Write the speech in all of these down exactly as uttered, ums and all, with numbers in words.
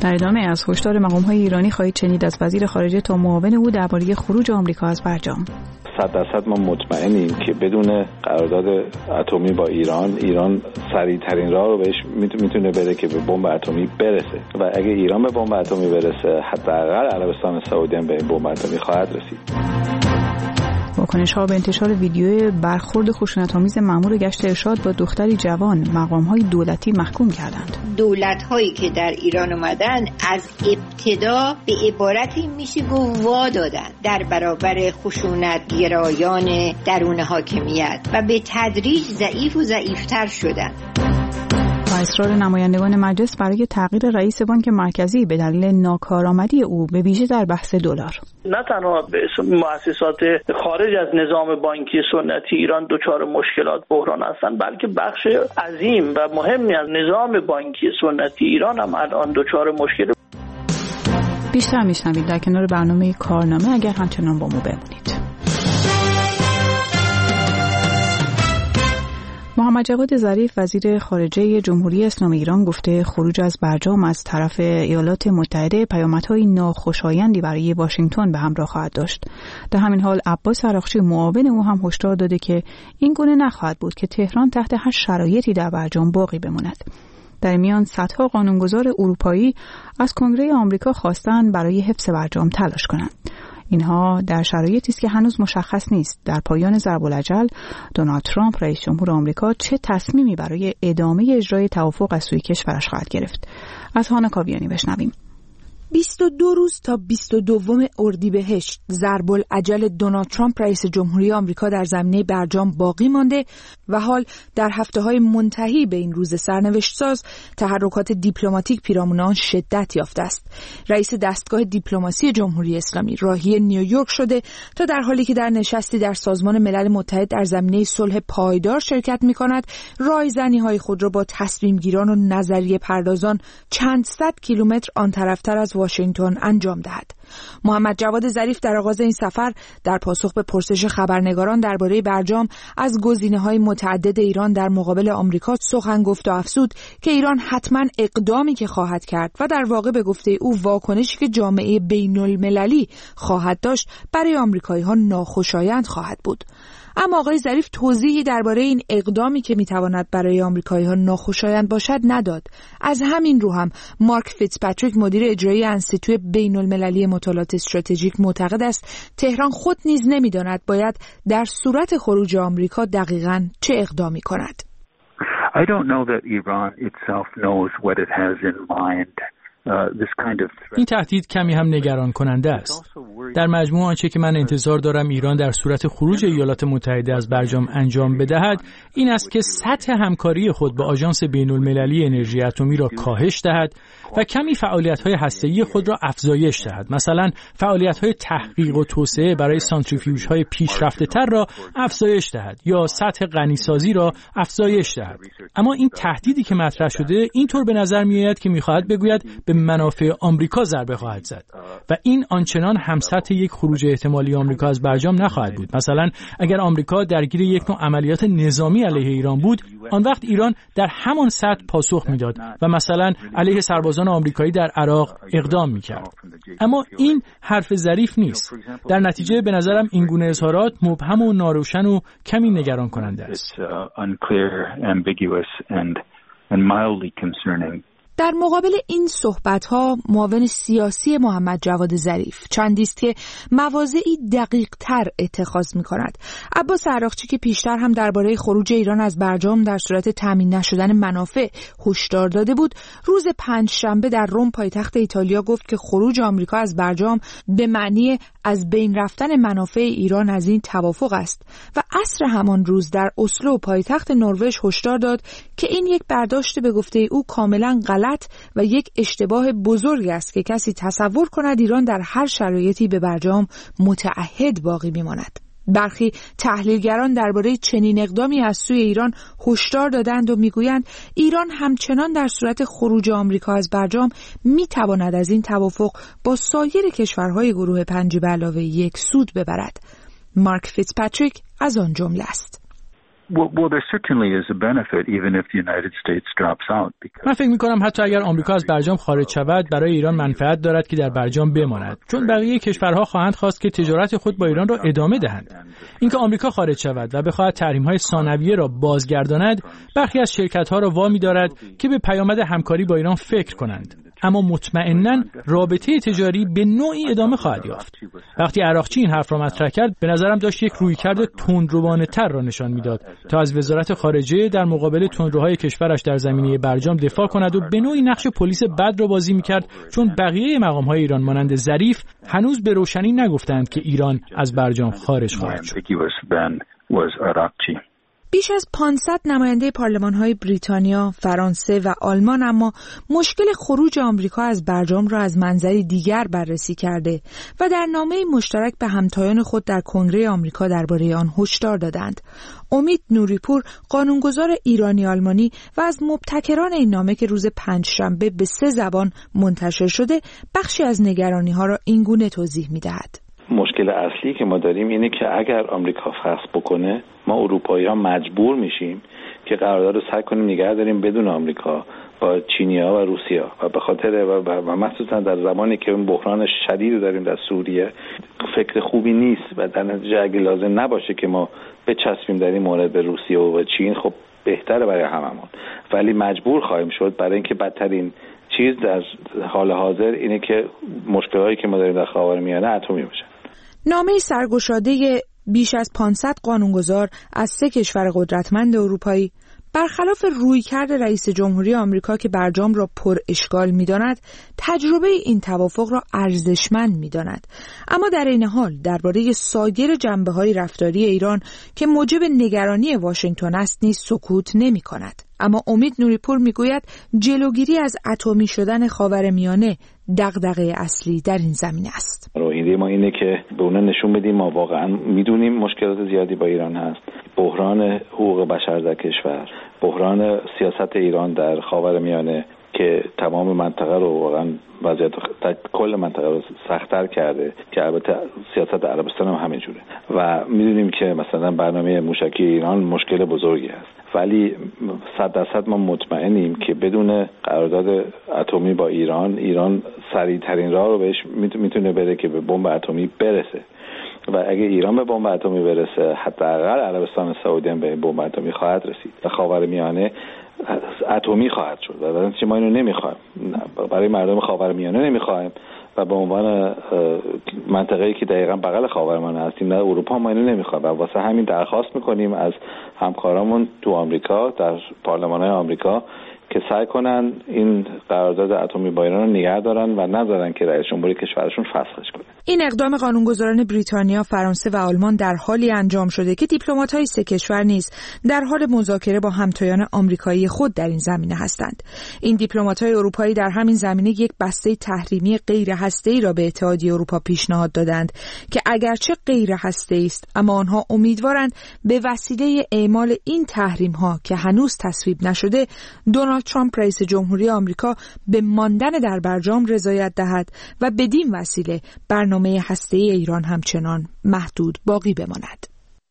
در ادامه از هشدار مقام‌های ایرانی خواهید شنید از وزیر خارجه تا معاون او درباره خروج آمریکا از برجام. صد درصد ما مطمئنیم که بدون قرارداد اتمی با ایران، ایران سریع‌ترین راه رو بهش میتونه بره که به بمب اتمی برسه و اگه ایران به بمب اتمی برسه، حداقل عربستان سعودی هم به این بمب اتمی خواهد رسید. واکنش‌ها به انتشار ویدیوی برخورد خشونت‌آمیز مأمور گشت ارشاد با دختری جوان مقام‌های دولتی محکوم کردند. دولت‌هایی که در ایران اومدن از ابتدا به عبارتی میشه گفت وا دادن در برابر خشونت گرایان درون حاکمیت و به تدریج ضعیف و ضعیف‌تر شدن. و اصرار نمایندگان مجلس برای تغییر رئیس بانک مرکزی به دلیل ناکارآمدی او به ویژه در بحث دلار. نه تنها مؤسسات خارج از نظام بانکی سنتی ایران دچار مشکلات بحران هستند، بلکه بخش عظیم و مهمی از نظام بانکی سنتی ایران هم الان دچار مشکل. بیشتر میشنوید در کنار برنامه کارنامه اگر همچنان با ما بمونید. محمد جواد ظریف وزیر خارجه جمهوری اسلامی ایران گفته خروج از برجام از طرف ایالات متحده پیامدهای ناخوشایندی برای واشنگتن به همراه خواهد داشت. در همین حال عباس عراقچی معاون او هم هشدار داده که این گونه نخواهد بود که تهران تحت هر شرایطی در برجام باقی بماند. در میان صدها قانونگذار اروپایی از کنگره آمریکا خواستند برای حفظ برجام تلاش کنند. اینها در شرایطی است که هنوز مشخص نیست در پایان ضرب الاجل دونالد ترامپ رئیس جمهور آمریکا چه تصمیمی برای ادامه اجرای توافق از سوی کشورش خواهد گرفت. از هانا کاویانی بشنویم. بیست و دو روز تا بیست و دو اردیبهشت ضرب الاجل دونالد ترامپ رئیس جمهوری آمریکا در زمینه برجام باقی مانده و حال در هفته‌های منتهی به این روز سرنوشت ساز تحرکات دیپلماتیک پیرامون آن شدت یافته است. رئیس دستگاه دیپلماسی جمهوری اسلامی راهی نیویورک شده تا در حالی که در نشستی در سازمان ملل متحد در زمینه صلح پایدار شرکت می‌کند، رایزنی‌های خود را با تصمیم گیران و نظریه پردازان چند صد کیلومتر آن طرفتر از واشنگتن انجام دهد. محمد جواد ظریف در آغاز این سفر در پاسخ به پرسش خبرنگاران درباره برجام از گزینه‌های متعدد ایران در مقابل آمریکا سخن گفت و افزود که ایران حتما اقدامی که خواهد کرد و در واقع به گفته او واکنشی که جامعه بین‌المللی خواهد داشت برای آمریکایی‌ها ناخوشایند خواهد بود. اما آقای ظریف توضیحی درباره این اقدامی که میتواند برای آمریکایی‌ها ناخوشایند باشد نداد. از همین رو هم مارک فیتزپاتریک مدیر اجرایی انستیتوی بین‌المللی مطالعات استراتژیک معتقد است تهران خود نیز نمیداند باید در صورت خروج آمریکا دقیقاً چه اقدامی کند. I don't know that Iran itself knows what it has in mind. این تهدید کمی هم نگران کننده است. در مجموع آنچه که من انتظار دارم ایران در صورت خروج ایالات متحده از برجام انجام بدهد این است که سطح همکاری خود با آژانس بین‌المللی انرژی اتمی را کاهش دهد و کمی فعالیت‌های هسته‌ای خود را افزایش دهد. مثلا فعالیت‌های تحقیق و توسعه برای سانتریفیوژهای پیشرفته‌تر را افزایش دهد یا سطح غنیسازی را افزایش دهد. اما این تهدیدی که مطرح شده اینطور به نظر می‌آید که می‌خواهد بگوید به منافع آمریکا ضربه خواهد زد و این آنچنان هم سطح یک خروج احتمالی آمریکا از برجام نخواهد بود. مثلا اگر آمریکا درگیر یک نوع عملیات نظامی علیه ایران بود، آن وقت ایران در همان سطح پاسخ میداد و مثلا علیه سربازان آمریکایی در عراق اقدام میکرد. اما این حرف ظریف نیست. در نتیجه به نظرم این گونه اظهارات مبهم و ناروشن و کمی نگران کننده است. در مقابل این صحبت‌ها معاون سیاسی محمد جواد ظریف چندی است که مواضعی دقیق‌تر اتخاذ می‌کند. عباس عراقچی که پیشتر هم درباره خروج ایران از برجام در صورت تامین نشدن منافع هشدار داده بود، روز پنجشنبه در روم پایتخت ایتالیا گفت که خروج آمریکا از برجام به معنی از بین رفتن منافع ایران از این توافق است و عصر همان روز در اسلو پایتخت نروژ هشدار داد که این یک برداشت به گفته او کاملاً غلط و یک اشتباه بزرگ است که کسی تصور کند ایران در هر شرایطی به برجام متعهد باقی میماند. برخی تحلیلگران درباره چنین اقدامی از سوی ایران هشدار دادند و میگویند ایران همچنان در صورت خروج آمریکا از برجام میتواند از این توافق با سایر کشورهای گروه پنج به علاوه یک سود ببرد. مارک فیتزپاتریک از آن جمله است. Well, well, there certainly is a benefit even if the United States drops out. من فکر می‌کنم حتی اگر آمریکا از برجام خارج شود برای ایران منفعت دارد که در برجام بماند، چون بقیه کشورها خواهند خواست که تجارت خود با ایران را ادامه دهند. اینکه آمریکا خارج شود و بخواهد تحریم‌های ثانویه را بازگرداند، برخی از شرکت‌ها را وامی دارد که به پیامد همکاری با ایران فکر کنند. اما مطمئناً رابطه تجاری به نوعی ادامه خواهد یافت. وقتی عراقچی این حرف را مطرح کرد، به نظرم داشت یک رویکرد تندروانه‌تر را نشان میداد تا از وزارت خارجه در مقابل تندروهای کشورش در زمینه برجام دفاع کند و به نوعی نقش پلیس بد را بازی می‌کرد، چون بقیه مقام‌های ایران مانند ظریف هنوز به روشنی نگفتند که ایران از برجام خارج خواهد شد. بیش از پانصد نماینده پارلمان‌های بریتانیا، فرانسه و آلمان اما مشکل خروج آمریکا از برجام را از منظری دیگر بررسی کرده و در نامه مشترک به همتایان خود در کنگره آمریکا درباره آن هشدار دادند. امید نوریپور، قانونگذار ایرانی آلمانی و از مبتکران این نامه که روز پنجشنبه به سه زبان منتشر شده، بخشی از نگرانی‌ها را اینگونه توضیح می‌دهد. مشکل اصلی که ما داریم اینه که اگر آمریکا فسخ بکنه، ما اروپایی‌ها مجبور میشیم که قرارداد رو سعی کنیم نگه داریم بدون آمریکا با چینی‌ها و روسی‌ها و به خاطر و مخصوصا در زمانی که اون بحران شدید داریم در سوریه، فکر خوبی نیست و در نتیجه اگه لازم نباشه که ما بچسبیم در این مورد به روسیه و چین، خب بهتره برای هممون، ولی مجبور خواهیم شد برای اینکه بدترین چیز در حال حاضر اینه که مشکلاتی که ما داریم در خاورمیانه اتمی بشه. نامه سرگشاده بیش از پانصد قانونگذار از سه کشور قدرتمند اروپایی برخلاف رویکرد رئیس جمهوری آمریکا که برجام را پر اشکال می‌داند، تجربه این توافق را ارزشمند می‌داند، اما در این حال درباره سایر جنبه‌های رفتاری ایران که موجب نگرانی واشنگتن است نیز سکوت نمی‌کند. اما امید نوریپور میگوید جلوگیری از اتمی شدن خاورمیانه دغدغه اصلی در این زمینه است. ایده ما اینه که به اونها نشون بدیم ما واقعا میدونیم مشکلات زیادی با ایران هست، بحران حقوق بشر در کشور، بحران سیاست ایران در خاورمیانه که تمام منطقه رو واقعا وضعیت کل منطقه رو سخت‌تر کرده، که البته سیاست عربستان هم همینجوره و میدونیم که مثلا برنامه موشکی ایران مشکل بزرگی است، ولی صد درصد ما مطمئنیم که بدون قرارداد اتمی با ایران، ایران سریع‌ترین راه رو بهش میتونه بره که به بمب اتمی برسه و اگه ایران به بمب اتمی برسه، حداقل عربستان سعودی هم به بمب اتمی خواهد رسید و خاورمیانه اتمی خواهد شد و در نتیجه ما اینو نمیخوایم، برای مردم خاورمیانه نمیخوایم و به عنوان منطقه‌ای که دقیقاً بغل خاورمیانه هستیم در اروپا ما اینو نمیخوایم و واسه همین درخواست میکنیم از همکارامون تو آمریکا در پارلمان‌های آمریکا که سعی کنن این قرارداد اتمی با ایران رو نگه دارن و نذارن که رئیس جمهوری کشورشون فسخش کنه. این اقدام قانونگذاران بریتانیا، فرانسه و آلمان در حالی انجام شده که دیپلمات‌های سه کشور نیز در حال مذاکره با همتایان آمریکایی خود در این زمینه هستند. این دیپلمات‌های اروپایی در همین زمینه یک بسته تحریمی غیر هسته‌ای را به اتحادیه اروپا پیشنهاد دادند که اگرچه غیر هسته‌ای است، اما آنها امیدوارند به وسیله اعمال این تحریم‌ها که هنوز تصویب نشده، دونالد ترامپ رئیس جمهوری آمریکا به ماندن در برجام رضایت دهد و بدین وسیله برنامه هسته‌ای ایران همچنان محدود باقی بماند.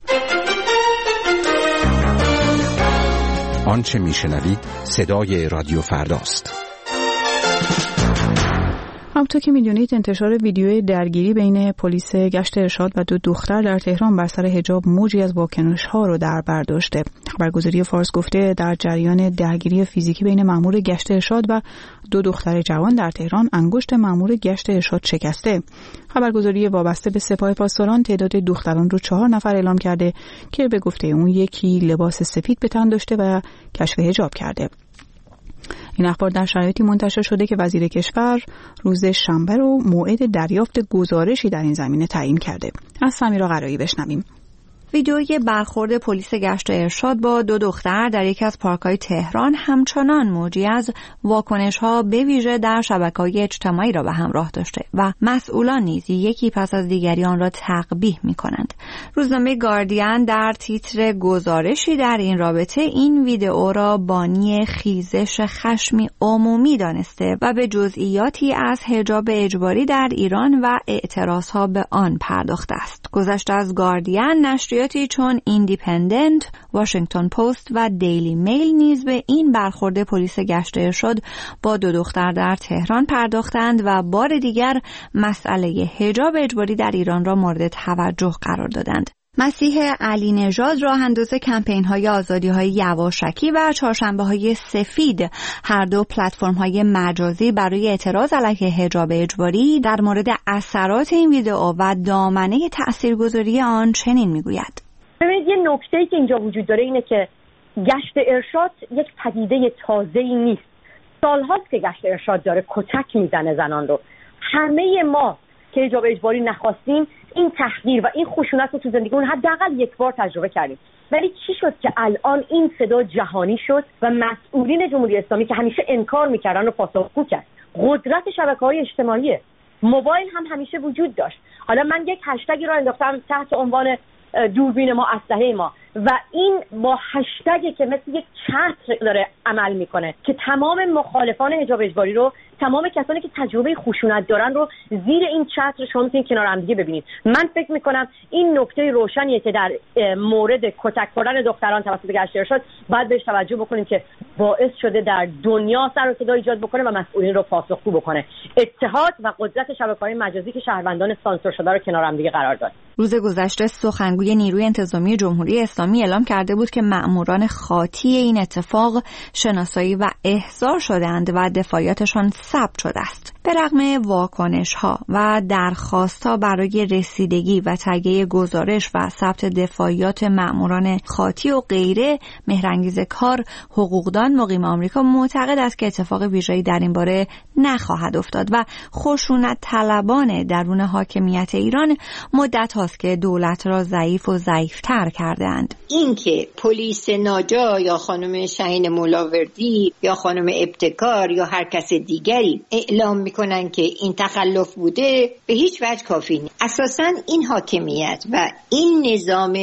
آنچه میشنوید صدای رادیو فرداست. همونطور که میدونید انتشار ویدیوی درگیری بین پلیس گشت ارشاد و دو دختر در تهران بر سر حجاب موجی از واکنش‌ها رو در بر داشته. خبرگزاری فارس گفته در جریان درگیری فیزیکی بین مأمور گشت ارشاد و دو دختر جوان در تهران انگشت مأمور گشت ارشاد شکسته. خبرگزاری وابسته به سپاه پاسداران تعداد دختران رو چهار نفر اعلام کرده که به گفته اون یکی لباس سفید به تن داشته و کشف حجاب کرده. این اخبار در شرایطی منتشر شده که وزیر کشور روز شنبه رو موعد دریافت گزارشی در این زمینه تعیین کرده. از سمیرا قرایی بشنویم. ویدئوی برخورد پلیس گشت ارشاد با دو دختر در یکی از پارک‌های تهران همچنان موجی از واکنش‌ها به ویژه در شبکه‌های اجتماعی را به همراه داشته و مسئولان نیز یکی پس از دیگری آن را تقبیح می‌کنند. روزنامه گاردین در تیتر گزارشی در این رابطه این ویدئو را بانی خیزش خشمی عمومی دانسته و به جزئیاتی از حجاب اجباری در ایران و اعتراضها به آن پرداخته است. گذشته از گاردین، نشریه مجریاتی چون ایندیپندنت، واشنگتن پست و دیلی میل نیز به این برخورد پلیس گشت ارشاد با دو دختر در تهران پرداختند و بار دیگر مسئله حجاب اجباری در ایران را مورد توجه قرار دادند. مسیح علی نژاد راه انداز کمپین‌های آزادی‌های یواشکی و چهارشنبه‌های سفید، هر دو پلتفرم‌های مجازی برای اعتراض علیه حجاب اجباری، در مورد اثرات این ویدئو و دامنه تاثیرگذاری آن چنین می‌گوید. ببینید یه نکته‌ای که اینجا وجود داره اینه که گشت ارشاد یک پدیده تازه‌ای نیست. سال‌هاست که گشت ارشاد داره کتک میزنه زنان رو. همه ما که حجاب اجباری نخواستیم این تحقیر و این خشونت رو تو زندگیمون حداقل یک بار تجربه کردیم، ولی چی شد که الان این صدا جهانی شد و مسئولین جمهوری اسلامی که همیشه انکار میکردن رو پاسخگو کرد؟ قدرت شبکه‌های اجتماعی، موبایل هم همیشه وجود داشت. حالا من یک هشتگی رو انداختم تحت عنوان دوربین ما، اسلحه ما، و این با هشتگی که مثل یک چتر داره عمل میکنه که تمام مخالفان حجاب اجباری رو، تمام کسانی که تجربه خشونت دارن رو زیر این چتر شما میتونید کنار هم دیگه ببینید. من فکر میکنم این نکته روشنیه که در مورد کتک خوردن دختران توسط گشت ارشاد باید بهش توجه بکنیم که باعث شده در دنیا سر و صدا ایجاد بکنه و مسئولین رو پاسخگو بکنه. اتحاد و قدرت شبکه‌های مجازی که شهروندان سانسور شده رو کنار هم دیگه قرار داد. روز گذشته سخنگوی نیروی انتظامی جمهوری اسلامی اعلام کرده بود که مأموران خاطی این اتفاق شناسایی و احضار شدند و دفاعیاتشان ثبت شده است. به رغم واکنش‌ها و درخواست‌ها برای رسیدگی و تهیه گزارش و ثبت دفاعیات مأموران خاطی و غیره، مهرانگیز کار، حقوقدان مقیم آمریکا معتقد است که اتفاق ویژه‌ای در این باره نخواهد افتاد و خشونت طلبان درون حاکمیت ایران مدت هاست که دولت را ضعیف و ضعیف‌تر کرده‌اند. این که پلیس ناجا یا خانم شاهین مولاوردی یا خانم ابتکار یا هر کس دیگری اعلام میکنن که این تخلف بوده به هیچ وجه کافی نیست. اساساً این حاکمیت و این نظام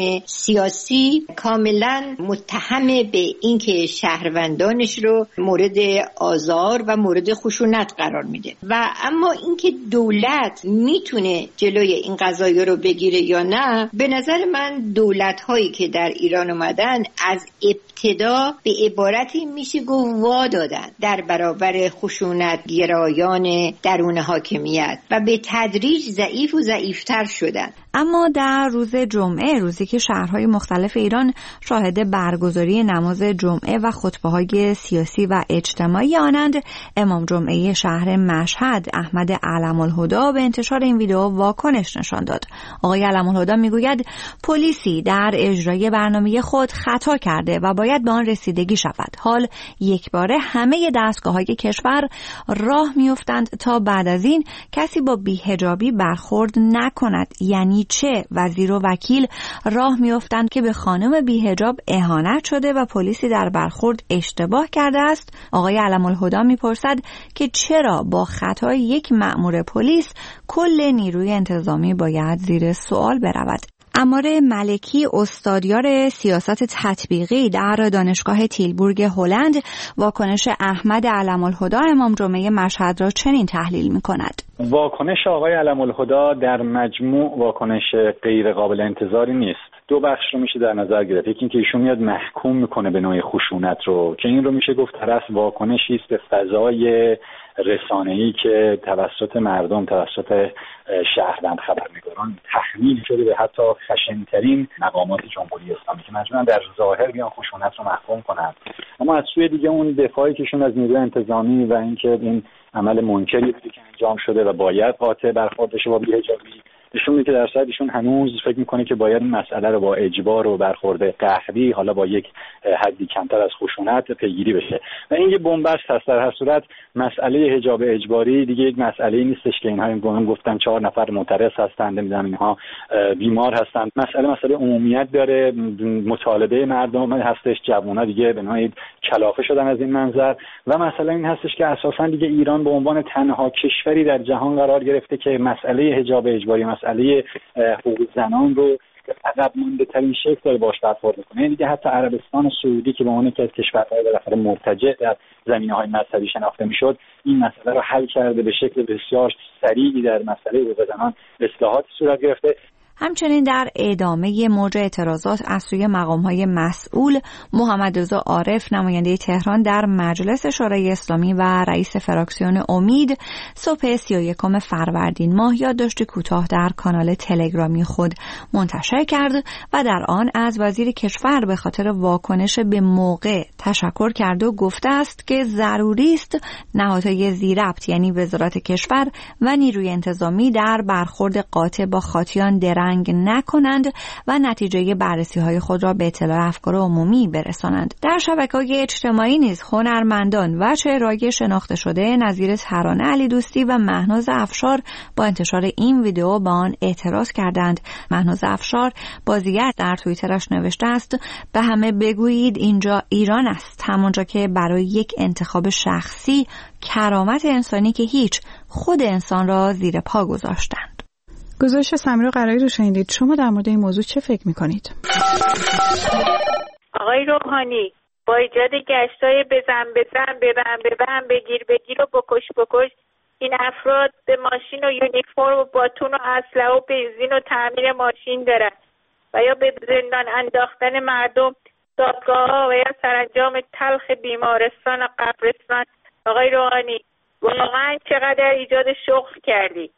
سیاسی کاملا متهم به اینکه شهروندانش رو مورد آزار و مورد خشونت قرار میده و اما اینکه دولت میتونه جلوی این قضایا رو بگیره یا نه، به نظر من دولت هایی که در ایران اومدن از ابتدا به عبارتی میشه گفت وا دادن در برابر خشونت گرایان درون حاکمیت و به تدریج ضعیف و ضعیفتر شدن. اما در روز جمعه، روزی که شهرهای مختلف ایران شاهد برگزاری نماز جمعه و خطبه‌های سیاسی و اجتماعی آنند، امام جمعه شهر مشهد احمد علم‌الهدی به انتشار این ویدئو واکنش نشان داد. آقای علم‌الهدی میگوید پلیسی در اجرای برنامه خود خطا کرده و باید به آن رسیدگی شود. حال یکباره همه دستگاه‌های کشور راه میافتند تا بعد از این کسی با بی‌حجابی برخورد نکند. یعنی چه؟ وزیر و وکیل راه میافتند که به خانم بی‌حجاب اهانت شده و پلیسی در برخورد اشتباه کرده است. آقای علم‌الهدی میپرسد که چرا با خطای یک مأمور پلیس کل نیروی انتظامی باید زیر سوال برود. عمار ملکی، استادیار سیاست تطبیقی در دانشگاه تیلبورگ هلند، واکنش احمد علم‌الهدی امام جمعه مشهد را چنین تحلیل می‌کند. واکنش آقای علم‌الهدی در مجموع واکنش غیر قابل انتظاری نیست. دو بخش رو میشه در نظر گرفت. یکی اینکه ایشون میاد محکوم میکنه به نوع خشونت رو که این رو میشه گفت طرف واکنشی است به فضای رسانه‌ای که توسط مردم، توسط شهروند خبرنگاران تحمیل شده به حتی خشن‌ترین مقامات جمهوری اسلامی که مجبورن در ظاهر بیان خشونت رو محکوم کنند. اما از سوی دیگه اون دفاعی کهشون از نیروی انتظامی و اینکه این عمل منکری بوده که انجام شده و باید قاطع برخورد بشه با بی‌حجابی، نشون میده که در صورت ایشون هنوز فکر میکنه که باید این مسئله رو با اجبار و برخورد قهری، حالا با یک حدی کمتر از خشونت، پیگیری بشه و این یه بنبست هست. در هر صورت مسئله حجاب اجباری دیگه یک مسئله نیستش که اینها این گفتن چهار نفر معترض هستند، نمیدونم اینها بیمار هستند. مسئله مسئله عمومیت داره، مطالبه مردم هستش، جوونا دیگه به نوعی کلافه شدن از این منظر و مسئله این هستش که اساسا دیگه ایران به عنوان تنها کشوری در جهان قرار گرفته که مسئله حجاب اجباری، مسئله حقوق زنان رو عقب مونده ترین شکل داره باش برخورد میکنه. دیگه حتی عربستان سعودی که به عنوان یکی از کشورهای بالاخره مرتجع در زمینه‌های مذهبی شناخته میشد، این مسئله رو حل کرده، به شکل بسیار سریعی در مسئله حقوق زنان اصلاحات صورت گرفته. همچنین در ادامه موج اعتراضات از سوی مقام‌های مسئول، محمد رضا عارف نماینده تهران در مجلس شورای اسلامی و رئیس فراکسیون امید صبح سی و یکم فروردین ماه یادداشت کوتاه در کانال تلگرامی خود منتشر کرد و در آن از وزیر کشور به خاطر واکنش به موقع تشکر کرد و گفته است که ضروری است نهادهای ذی‌ربط یعنی وزارت کشور و نیروی انتظامی در برخورد قاطع با خاطیان درنگ نکنند و نتیجه بررسی‌های خود را به اطلاع افکار عمومی برسانند. در شبکه‌های اجتماعی نیز هنرمندان و چهره‌های شناخته شده نظیر ترانه علی دوستی و مهناز افشار با انتشار این ویدیو به آن اعتراض کردند. مهناز افشار بازیگر در توییترش نوشته است: به همه بگویید اینجا ایران است، همانجا که برای یک انتخاب شخصی کرامت انسانی که هیچ خود انسان را زیر پا گذاشتند. گزارش سمیرا قرایی رو شنیدید. شما در مورد این موضوع چه فکر می‌کنید؟ آقای روحانی با ایجاد گشتای بزن بزن ببن ببن بگیر بگیر و بکش بکش این افراد به ماشین و یونیفرم و باتون و اسلحه و بنزین و تعمیر ماشین دارن و یا به زندان انداختن مردم، دادگاه‌ها و یا سرانجام تلخ بیمارستان و قبرستان. آقای روحانی واقعا چقدر ایجاد شغل کردی.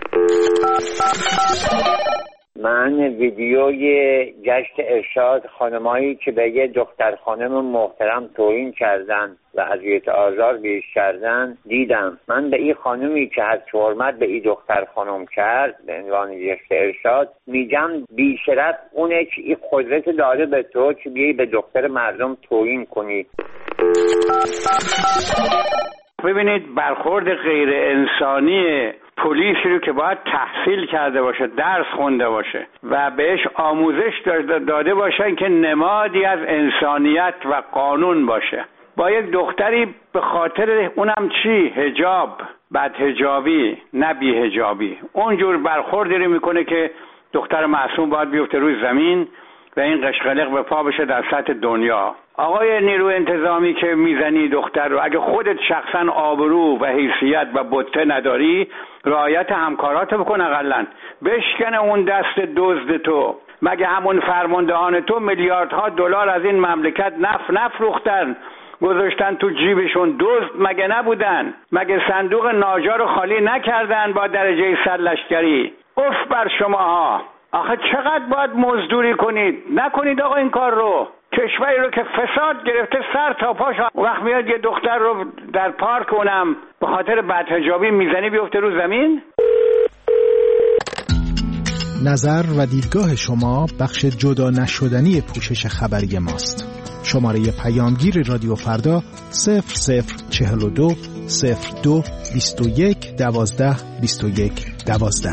من ویدیوی گشت ارشاد خانمایی که به یه دختر خانم محترم توهین کردن و اذیت آزار بهش کردن دیدم. من به این خانمی که از حرمت به این دختر خانم کرد به عنوان گشت ارشاد میگم بی شرف اونه که این قدرت داره به تو که بیایی به دختر مردم توهین کنی. ببینید برخورد غیر انسانی پلیسی رو که باید تحصیل کرده باشه، درس خونده باشه و بهش آموزش داده باشن که نمادی از انسانیت و قانون باشه، با یک دختری به خاطر اونم چی حجاب بد حجابی نه بی حجابی اونجور برخوردی رو میکنه که دختر معصوم باید بیفته روی زمین و این قشقلق به پا بشه در سطح دنیا. آقای نیرو انتظامی که میزنی دختر رو، اگه خودت شخصا آبرو و حیثیت و بطه نداری رعایت همکارات بکن، اقلن بشکنه اون دست دزد تو. مگه همون فرماندهان تو میلیاردها دلار از این مملکت نف نفروختن گذاشتن تو جیبشون؟ دزد مگه نبودن؟ مگه صندوق ناجار رو خالی نکردن با درجه سرلشکری؟ اف بر شماها. آخه چقدر باید مزدوری کنید؟ نکنید آقا این کار رو. کشوری رو که فساد گرفته سر تا پاش، وقت میاد یه دختر رو در پارک اونم به خاطر بدحجابی میزنی بیفته رو زمین. نظر و دیدگاه شما بخش جدا نشدنی پوشش خبری ماست. شماره پیامگیر رادیو فردا صفر صفر چهل و دو صفر دو بیست و یک دوازده بیست و یک دوازده.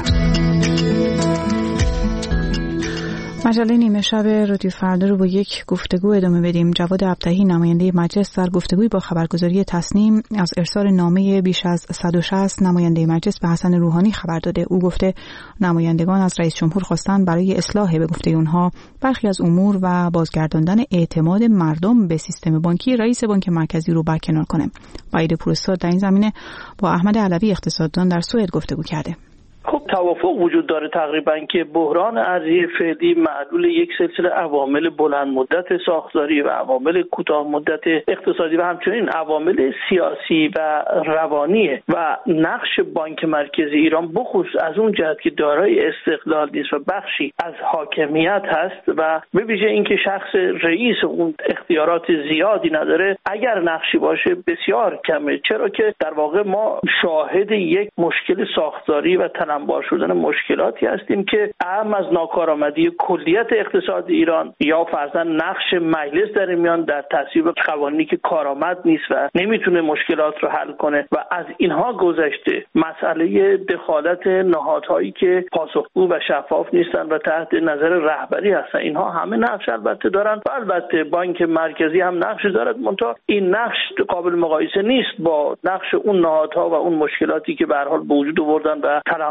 مجله نیمه شب رادیو فردا رو با یک گفتگو ادامه بدیم. جواد ابطحی نماینده مجلس در گفتگوی با خبرگزاری تصنیم از ارسال نامه بیش از صد و شصت نماینده مجلس به حسن روحانی خبر داده. او گفته نمایندگان از رئیس جمهور خواستند برای اصلاح به گفته اونها برخی از امور و بازگرداندن اعتماد مردم به سیستم بانکی رئیس بانک مرکزی رو برکنار کنه. وحید پوراستاد در این زمینه با احمد علوی اقتصاددان در سوئد گفتگو کرده. خب توافق وجود داره تقریبا که بحران ارزی فعلی معلول یک سلسله عوامل بلند مدت ساختاری و عوامل کوتاه مدت اقتصادی و همچنین عوامل سیاسی و روانیه و نقش بانک مرکزی ایران بخصوص از اون جهت که دارای استقلال نیست و بخشی از حاکمیت هست و به ویژه اینکه شخص رئیس اون اختیارات زیادی نداره، اگر نقشی باشه بسیار کمه، چرا که در واقع ما شاهد یک مشکل ساختاری و انبار شدن مشکلاتی هستیم که اهم از ناکارآمدی کلیت اقتصاد ایران یا فرضاً نقش مجلس در میان در تصویب قوانینی که کارآمد نیست و نمیتونه مشکلات رو حل کنه و از اینها گذشته مسئله دخالت نهادهایی که پاسخگو و شفاف نیستن و تحت نظر رهبری هستن، اینها همه نقش البته دارن و البته بانک مرکزی هم نقش دارد، منتها این نقش قابل مقایسه نیست با نقش اون نهادها و اون مشکلاتی که به هر حال به وجود آوردن و تلمبار کردن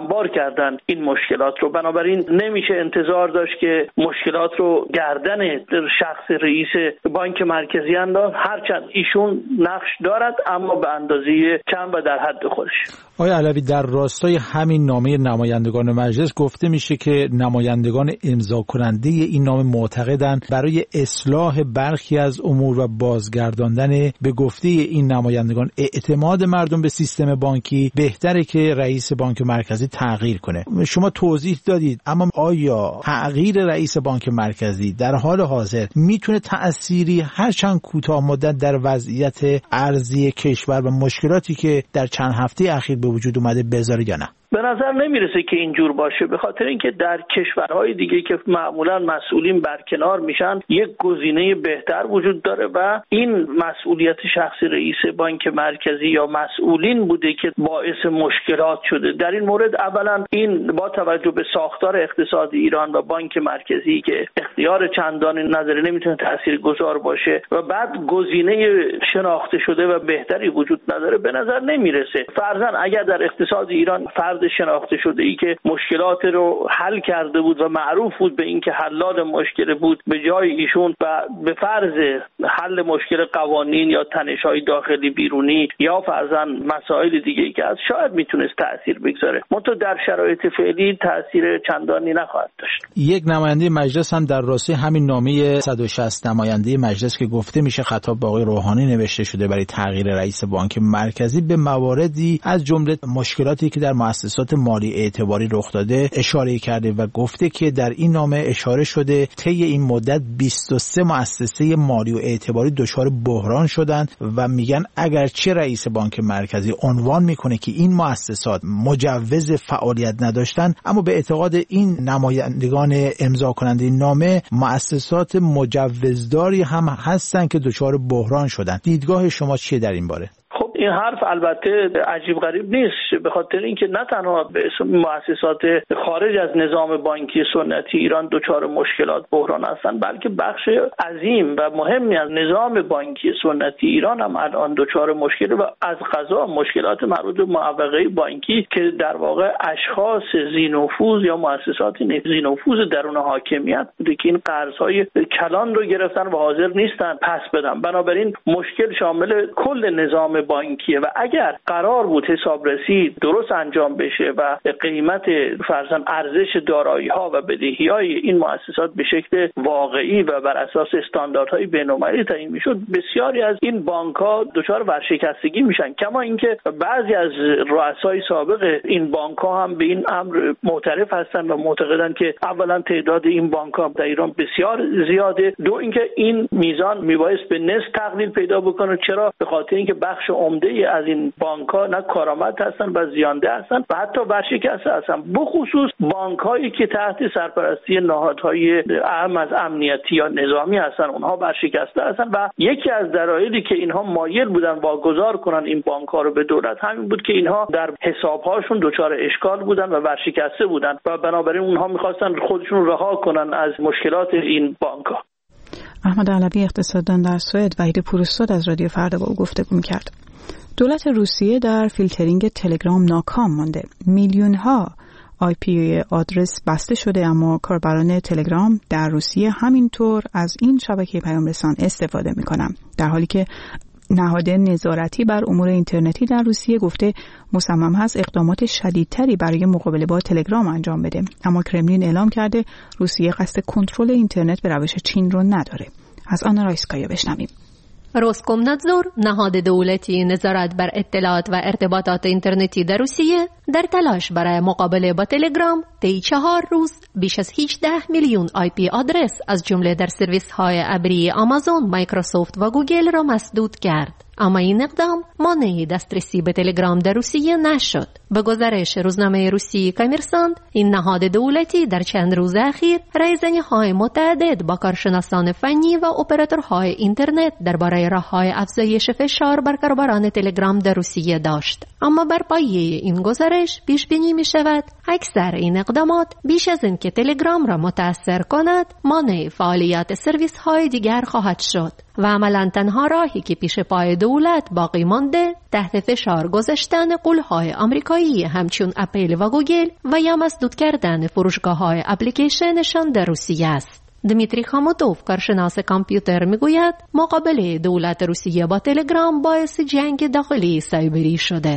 کردن این مشکلات رو. بنابراین نمیشه انتظار داشت که مشکلات رو گردن شخص رئیس بانک مرکزی انداخت، هرچند ایشون نقش دارد اما به اندازه کم و در حد خودش. آقای علوی، در راستای همین نامه نمایندگان مجلس گفته میشه که نمایندگان امضا کننده این نامه معتقدند برای اصلاح برخی از امور و بازگرداندن به گفته این نمایندگان اعتماد مردم به سیستم بانکی بهتره که رئیس بانک مرکزی تغییر کنه. شما توضیح دادید، اما آیا تغییر رئیس بانک مرکزی در حال حاضر میتونه تأثیری هرچند کوتاه مدت در وضعیت ارزی کشور و مشکلاتی که در چند هفته اخیر به وجود اومده بذاره یا نه؟ به نظر نمیرسه که اینجور باشه، به خاطر اینکه در کشورهای دیگه که معمولا مسئولین برکنار میشن یک گزینه بهتر وجود داره و این مسئولیت شخصی رئیس بانک مرکزی یا مسئولین بوده که باعث مشکلات شده. در این مورد اولا این با توجه به ساختار اقتصادی ایران و بانک مرکزی که اختیار چندانی نداره نمیتونه تاثیرگذار باشه و بعد گزینه شناخته شده و بهتری وجود نداره، به نظر نمیرسه. فرضاً اگر در اقتصاد ایران فرد شناخته شده ای که مشکلات رو حل کرده بود و معروف بود به اینکه حلال مشکل بود به جای ایشون و به فرض حل مشکل قوانین یا تنش‌های داخلی بیرونی یا فرضاً مسائل دیگه ای که از شاید میتونست تأثیر بگذاره، منتها در شرایط فعلی تأثیر چندانی نخواهد داشت. یک نماینده مجلس هم در راستای همین نامه صد و شصت نماینده مجلس که گفته میشه خطاب به آقای روحانی نوشته شده برای تغییر رئیس بانک مرکزی به مواردی از جمله مشکلاتی که در مؤسسات مالی اعتباری رخ داده اشاره کرده و گفته که در این نامه اشاره شده طی این مدت بیست و سه مؤسسه مالی و اعتباری دچار بحران شدند و میگن اگرچه رئیس بانک مرکزی عنوان میکنه که این مؤسسات مجوز فعالیت نداشتن، اما به اعتقاد این نمایندگان امضا کننده نامه مؤسسات مجوزداری هم هستن که دچار بحران شدن. دیدگاه شما چیه در این باره؟ این حرف البته عجیب غریب نیست، به خاطر اینکه نه تنها به اسم مؤسسات خارج از نظام بانکی سنتی ایران دچار مشکلات بحران هستند، بلکه بخش عظیم و مهمی از نظام بانکی سنتی ایران هم الان دچار مشکل و از قضا مشکلات مربوط به معوقه بانکی که در واقع اشخاص ذی‌نفوذ یا مؤسسات ذی‌نفوذ درون حاکمیت بوده که این قرض‌های کلان رو گرفتن و حاضر نیستن پس بدن. بنابراین مشکل شامل کل نظام بانکی و اگر قرار بود حسابرسی درست انجام بشه و قیمت فرضاً ارزش دارایی‌ها و بدهی‌های این مؤسسات به شکل واقعی و بر اساس استانداردهای بین‌المللی تعیین میشد، بسیاری از این بانک‌ها دچار ورشکستگی میشن. کما اینکه بعضی از رؤسای سابق این بانک‌ها هم به این امر معترف هستند و معتقدند که اولا تعداد این بانک‌ها در ایران بسیار زیاده، دو اینکه این میزان میبایست به نصف تقلیل پیدا بکنه. چرا؟ به خاطر اینکه بخش عمده از این بانک‌ها نه کارآمد هستن و زیانده هستن و حتی ورشکسته هستن، بخصوص بانک‌هایی که تحت سرپرستی نهادهای اهم از امنیتی یا نظامی هستن، اونها ورشکسته هستن و یکی از دلایلی که اینها مایل بودن واگذار کنن این بانک‌ها رو به دولت همین بود که اینها در حساب‌هاشون دچار اشکال بودن و ورشکسته بودن و بنابراین اونها می‌خواستن خودشون رها کنن از مشکلات این بانک‌ها. احمد علوی اقتصاددان در سوئد وحید پوراستاد از رادیو فردا با او گفتگو کرد. دولت روسیه در فیلترینگ تلگرام ناکام مانده. میلیون ها آی پی آدرس بسته شده، اما کاربران تلگرام در روسیه همینطور از این شبکه پیام رسان استفاده می‌کنند، در حالی که نهاد نظارتی بر امور اینترنتی در روسیه گفته مصمم هست اقدامات شدیدتری برای مقابله با تلگرام انجام بده، اما کرملین اعلام کرده روسیه قصد کنترل اینترنت به روش چین رو نداره. از آنا رایسکایا بشنویم. روسکومنادزور، نهاد دولتی نظارت بر اطلاعات و ارتباطات اینترنتی در روسیه، در تلاش برای مقابله با تلگرام طی چهار روز بیش از هجده میلیون آی پی آدرس از جمله در سرویس های ابری آمازون، مایکروسافت و گوگل را مسدود کرد. اما این اقدام مانع دسترسی به تلگرام در روسیه نشد. به گزارش روزنامه روسی کامرسانت، این نهاد دولتی در چند روز اخیر رایزنی‌های متعدد با کارشناسان فنی و اپراتورهای اینترنت درباره راه‌های افزایش فشار بر کاربران تلگرام در روسیه داشت. اما بر پایه این گزارش پیش بینی می شود اکثر این اقدامات بیش از این که تلگرام را متاثر کند، مانع فعالیت سرویس‌های دیگر خواهد شد و عملاً تنها راهی که پیش پای دولت باقی مانده تحت فشار گذاشتن قولهای آمریکایی همچون اپل و گوگل و یا مسدود کردن فروشگاه‌های اپلیکیشنشان در روسیه است. دمیتری خاموتوف کارشناس کامپیوتر میگوید مقابله دولت روسیه با تلگرام باعث جنگ داخلی سایبری شده.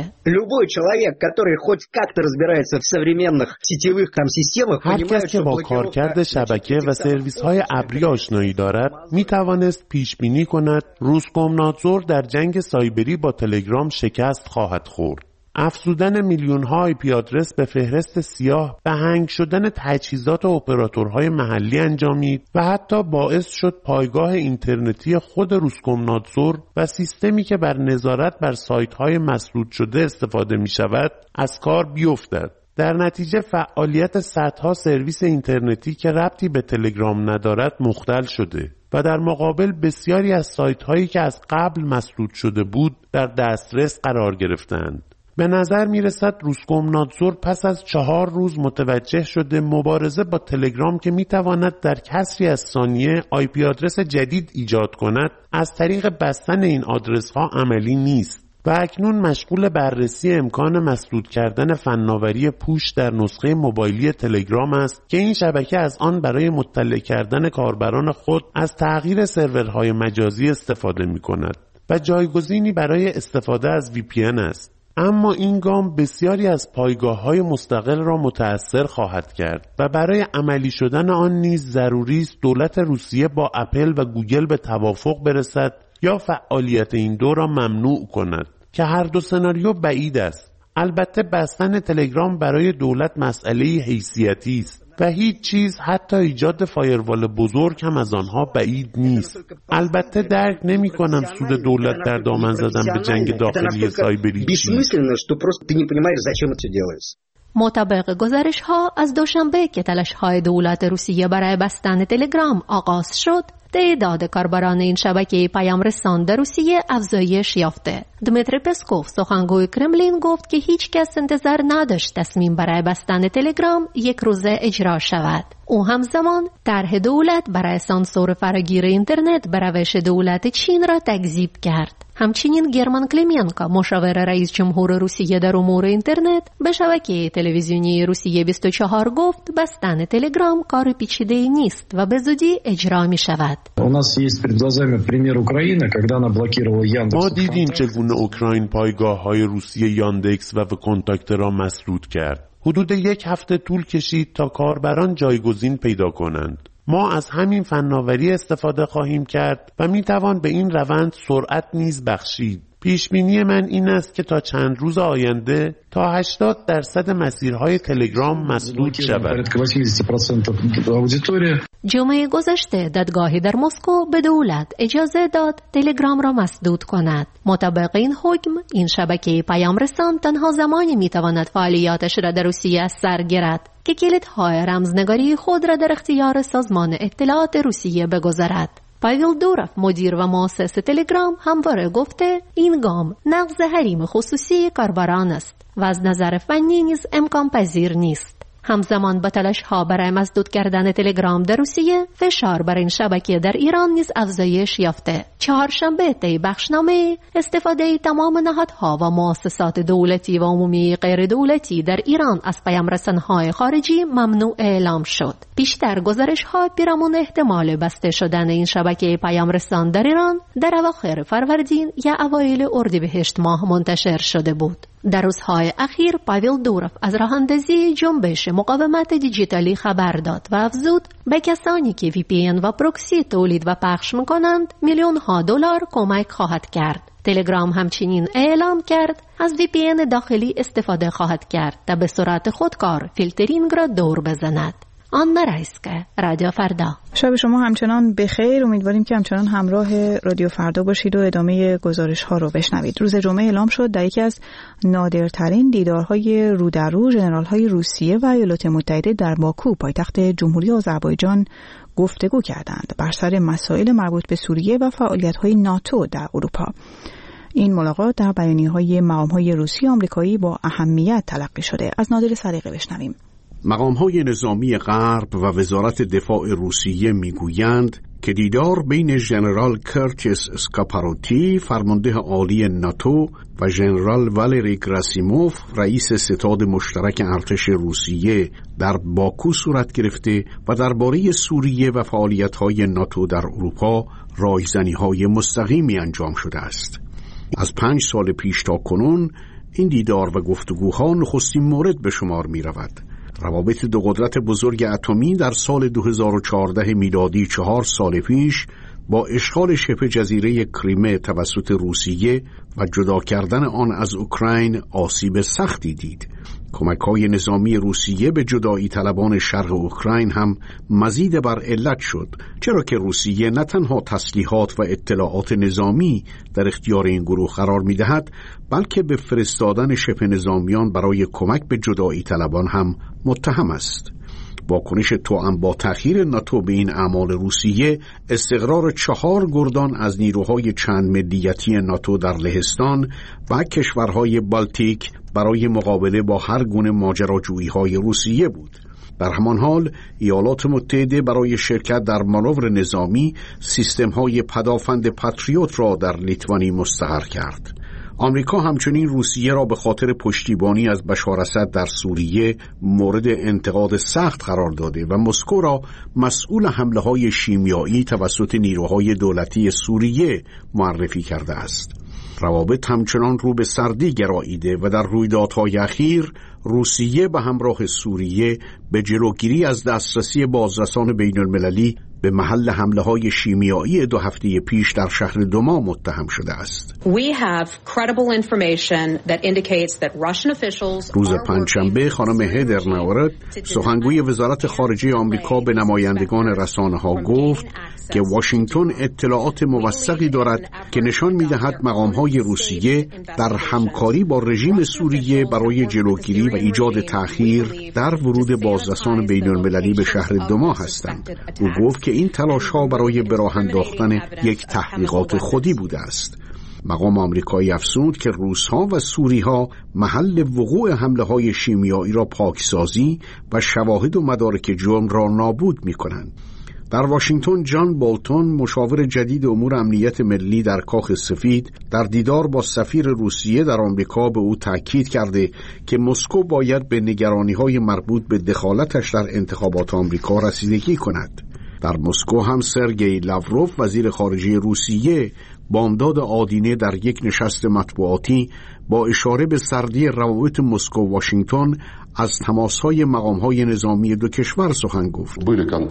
هر کس که با کارکرد شبکه و سرویس‌های ابری آشنایی دارد میتوانست پیش بینی کند روسکومنادزور در جنگ سایبری با تلگرام شکست خواهد خورد. افزودن میلیون‌ها آی پی آدرس به فهرست سیاه به هنگ شدن تجهیزات اپراتورهای محلی انجامید و حتی باعث شد پایگاه اینترنتی خود روسکومنادزور و سیستمی که بر نظارت بر سایت‌های مسدود شده استفاده می‌شود از کار بیفتد. در نتیجه فعالیت صدها سرویس اینترنتی که ربطی به تلگرام ندارد مختل شده و در مقابل بسیاری از سایت‌هایی که از قبل مسدود شده بود در دسترس قرار گرفتند. به نظر می رسد روسکومنادزور پس از چهار روز متوجه شده مبارزه با تلگرام که می تواند در کسری از ثانیه آی پی آدرس جدید ایجاد کند از طریق بستن این آدرس ها عملی نیست و اکنون مشغول بررسی امکان مسدود کردن فناوری پوش در نسخه موبایلی تلگرام است که این شبکه از آن برای مطلع کردن کاربران خود از تغییر سرورهای مجازی استفاده می کند و جایگزینی برای استفاده از وی پی ان است. اما این گام بسیاری از پایگاه‌های مستقل را متأثر خواهد کرد و برای عملی شدن آن نیز ضروری است دولت روسیه با اپل و گوگل به توافق برسد یا فعالیت این دو را ممنوع کند که هر دو سناریو بعید است. البته بستن تلگرام برای دولت مسئله حیثیتی است و هیچ چیز حتی ایجاد فایروال بزرگ هم از آنها بعید نیست. البته درک نمی کنم سود دولت در دامن زدن به جنگ داخلی سایبری چیست. مطابق گزارش ها از دوشنبه که تلاش های دولت روسیه برای بستن تلگرام آغاز شد، تعداد کاربران این شبکه پیام رسان در روسیه افزایش یافته. دمیتری پسکوف سخنگوی کرملین گفت که هیچ کس انتظار نداشت تصمیم برای بستن تلگرام یک روزه اجرا شود. او همزمان طرح دولت برای سانسور فراگیر اینترنت به روش دولت چین را تکذیب کرد. همچنین گرمان کلیمینکا مشاور رئیس جمهور روسیه در امور اینترنت به شبکه تلویزیونی روسیه بیست و چهار گفت بستن تلگرام کار پیچیده نیست و به زودی اجرا می شود. ما دیدیم چگونه اوکراین پایگاه‌های روسیه یاندکس و وکنتاکت را مسدود کرد. حدود یک هفته طول کشید تا کاربران جایگزین پیدا کنند. ما از همین فناوری استفاده خواهیم کرد و می توان به این روند سرعت نیز بخشید. پیش بینی من این است که تا چند روز آینده تا هشتاد درصد مسیرهای تلگرام مسدود شود. جمعه گذشته دادگاهی در مسکو به دولت اجازه داد تلگرام را مسدود کند. مطابق این حکم این شبکه پیام رسان تنها زمانی می تواند فعالیاتش را در روسیه از سر گیرد که کلیدهای رمزنگاری خود را در اختیار سازمان اطلاعات روسیه بگذارد. پاویل دورف مدیر و مؤسس تلگرام همواره گفته این گام نقض حریم خصوصی کاربران است و از نظر فنی نیز امکان پذیر نیست. همزمان با تلاش ها برای مسدود کردن تلگرام در روسیه، فشار بر این شبکه در ایران نیز افزایش یافته. چهارشنبه طی بخشنامه استفاده تمام نهادها و مؤسسات دولتی و عمومی غیر دولتی در ایران از پیامرسان‌های خارجی ممنوع اعلام شد. بیشتر گزارش ها پیرامون احتمال بسته شدن این شبکه پیامرسان در ایران در اواخر فروردین یا اوایل اردیبهشت ماه منتشر شده بود. در روزهای اخیر پاویل دورف از راه‌اندازی جنبش مقاومت دیجیتالی خبر داد و افزود به کسانی که وی پی ان و پروکسی تولید و پخش می‌کنند میلیون ها دلار کمک خواهد کرد. تلگرام همچنین اعلام کرد از وی پی ان داخلی استفاده خواهد کرد تا به صورت خودکار فیلترینگ را دور بزند. آن رایسکه، رادیو فردا. شب شما همچنان بخیر. امیدواریم که همچنان همراه رادیو فردا باشید و ادامه گزارش ها رو بشنوید. روز جمعه اعلام شد در یکی از نادرترین دیدارهای رو در رو ژنرال های روسیه و ایالات متحده در باکو پایتخت جمهوری آذربایجان گفتگو کردند بر سر مسائل مربوط به سوریه و فعالیت های ناتو در اروپا. این ملاقات در بیانیه‌های مقام‌های روسی و آمریکایی با اهمیت تلقی شده. از نادر صدیقی بشنویم. مقام‌های نظامی غرب و وزارت دفاع روسیه می‌گویند که دیدار بین ژنرال کرتیس اسکاپاروتی فرمانده عالی ناتو و ژنرال والری گراسیموف رئیس ستاد مشترک ارتش روسیه در باکو صورت گرفته و درباره سوریه و فعالیت‌های ناتو در اروپا رایزنی‌های مستقیمی انجام شده است. از پنج سال پیش تا کنون این دیدار و گفتگوها نخستین مورد به شمار می‌رود. روابط دو قدرت بزرگ اتمی در سال دو هزار و چهارده میلادی چهار سال پیش با اشغال شبه جزیره کریمه توسط روسیه و جدا کردن آن از اوکراین آسیب سختی دید. کمک‌های نظامی روسیه به جدایی طلبان شرق اوکراین هم مزید بر علت شد، چرا که روسیه نه تنها تسلیحات و اطلاعات نظامی در اختیار این گروه قرار می‌دهد، بلکه به فرستادن شبه نظامیان برای کمک به جدایی طلبان هم متهم است. واکنش توأم با تأخیر ناتو به این اعمال روسیه، استقرار چهار گردان از نیروهای چند ملیتی ناتو در لهستان و کشورهای بالتیک برای مقابله با هر گونه ماجراجویی‌های روسیه بود. در همان حال ایالات متحده برای شرکت در مانور نظامی سیستم‌های پدافند پاتریوت را در لیتوانی مستقر کرد. آمریکا همچنین روسیه را به خاطر پشتیبانی از بشار اسد در سوریه مورد انتقاد سخت قرار داده و مسکو را مسئول حمله‌های شیمیایی توسط نیروهای دولتی سوریه معرفی کرده است. روابط همچنان رو به سردی گراییده و در رویدادهای اخیر روسیه به همراه سوریه به جلوگیری از دسترسی بازرسان بین المللی به محل حمله‌های شیمیایی دو هفته پیش در شهر دوما متهم شده است. روز پنجشنبه خانم هیدر ناورت، سخنگوی وزارت خارجه آمریکا، به نمایندگان رسانه‌ها گفت که واشنگتن اطلاعات موثقی دارد که نشان می‌دهد مقام‌های روسیه در همکاری با رژیم سوریه برای جلوگیری و ایجاد تأخیر در ورود بازرسان بین المللی به شهر دوما هستند. او گفت که این تلاش‌ها برای به راه انداختن یک تحقیقات خودی بوده است. مقام آمریکایی افزود که روس‌ها و سوری‌ها محل وقوع حمله‌های شیمیایی را پاکسازی و شواهد و مدارک جرم را نابود می‌کنند. در واشنگتن، جان بولتون، مشاور جدید امور امنیت ملی در کاخ سفید، در دیدار با سفیر روسیه در آمریکا به او تاکید کرده که مسکو باید به نگرانی‌های مربوط به دخالتش در انتخابات آمریکا رسیدگی کند. در مسکو هم سرگئی لاوروف، وزیر خارجه روسیه، بامداد آدینه در یک نشست مطبوعاتی با اشاره به سردی روابط مسکو و واشنگتن از تماس‌های مقام‌های نظامی دو کشور سخن گفت.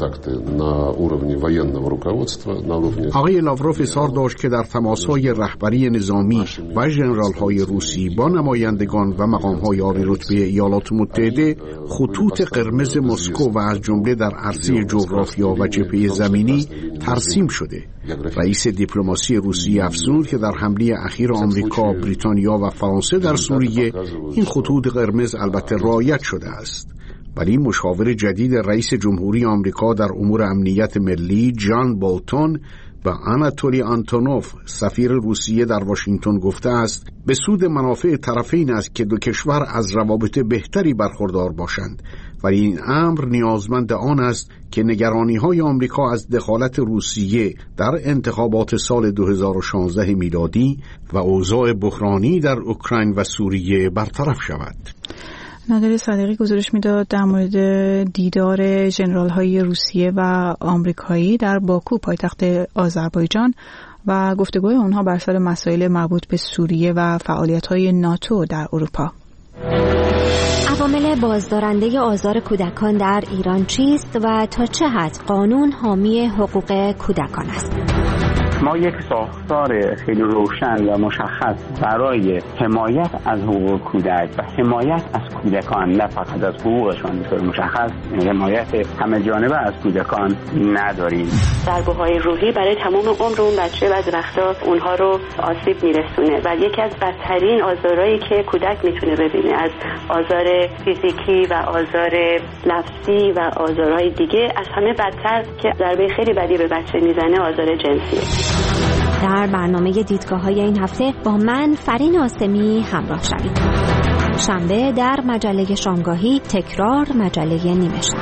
آقای لاوروف اظهار داشت که در تماس‌های رهبری نظامی و ژنرال‌های روسی با نمایندگان و مقام‌های عالی رتبه ایالات متحده خطوط قرمز مسکو و از جمله در عرصه جغرافیا و جبهه زمینی ترسیم شده. رئیس دیپلماسی روسیه افزود که در حمله اخیر آمریکا، بریتانیا و فرانسه در سوریه این خطوط قرمز البته رعایت شده است. ولی مشاور جدید رئیس جمهوری آمریکا در امور امنیت ملی، جان بولتون، و آناتولی آنتونوف، سفیر روسیه در واشنگتن، گفته است به سود منافع طرفین است که دو کشور از روابط بهتری برخوردار باشند، ولی این امر نیازمند آن است که نگرانی‌های آمریکا از دخالت روسیه در انتخابات سال دو هزار و شانزده میلادی و اوضاع بحرانی در اوکراین و سوریه برطرف شود. نادر صادقی گزارش میداد در مورد دیدار ژنرال‌های روسیه و آمریکایی در باکو، پایتخت آذربایجان، و گفتگوی آنها بر سر مسائل مربوط به سوریه و فعالیت‌های ناتو در اروپا. عوامل بازدارنده آزار کودکان در ایران چیست و تا چه حد قانون حامی حقوق کودکان است؟ ما یک ساختار خیلی روشن و مشخص برای حمایت از حقوق کودک و حمایت از کودکان، نه فقط از حقوقشان، به طور مشخص حمایت همه جانبه از کودکان نداریم. ضربه‌های روحی برای تمام عمر اون بچه بعضی وقتا اونها رو آسیب میرسونه و یکی از بدترین آزارهایی که کودک میتونه ببینه از آزار فیزیکی و آزار لفظی و آزارهای دیگه، از همه بدتر که ضربه خیلی بدی به بچه میزنه آزار جنسیه. در برنامه دیدگاه‌های این هفته با من فرین آسمی همراه شوید. شنبه در مجله شامگاهی، تکرار مجله نیمه شب.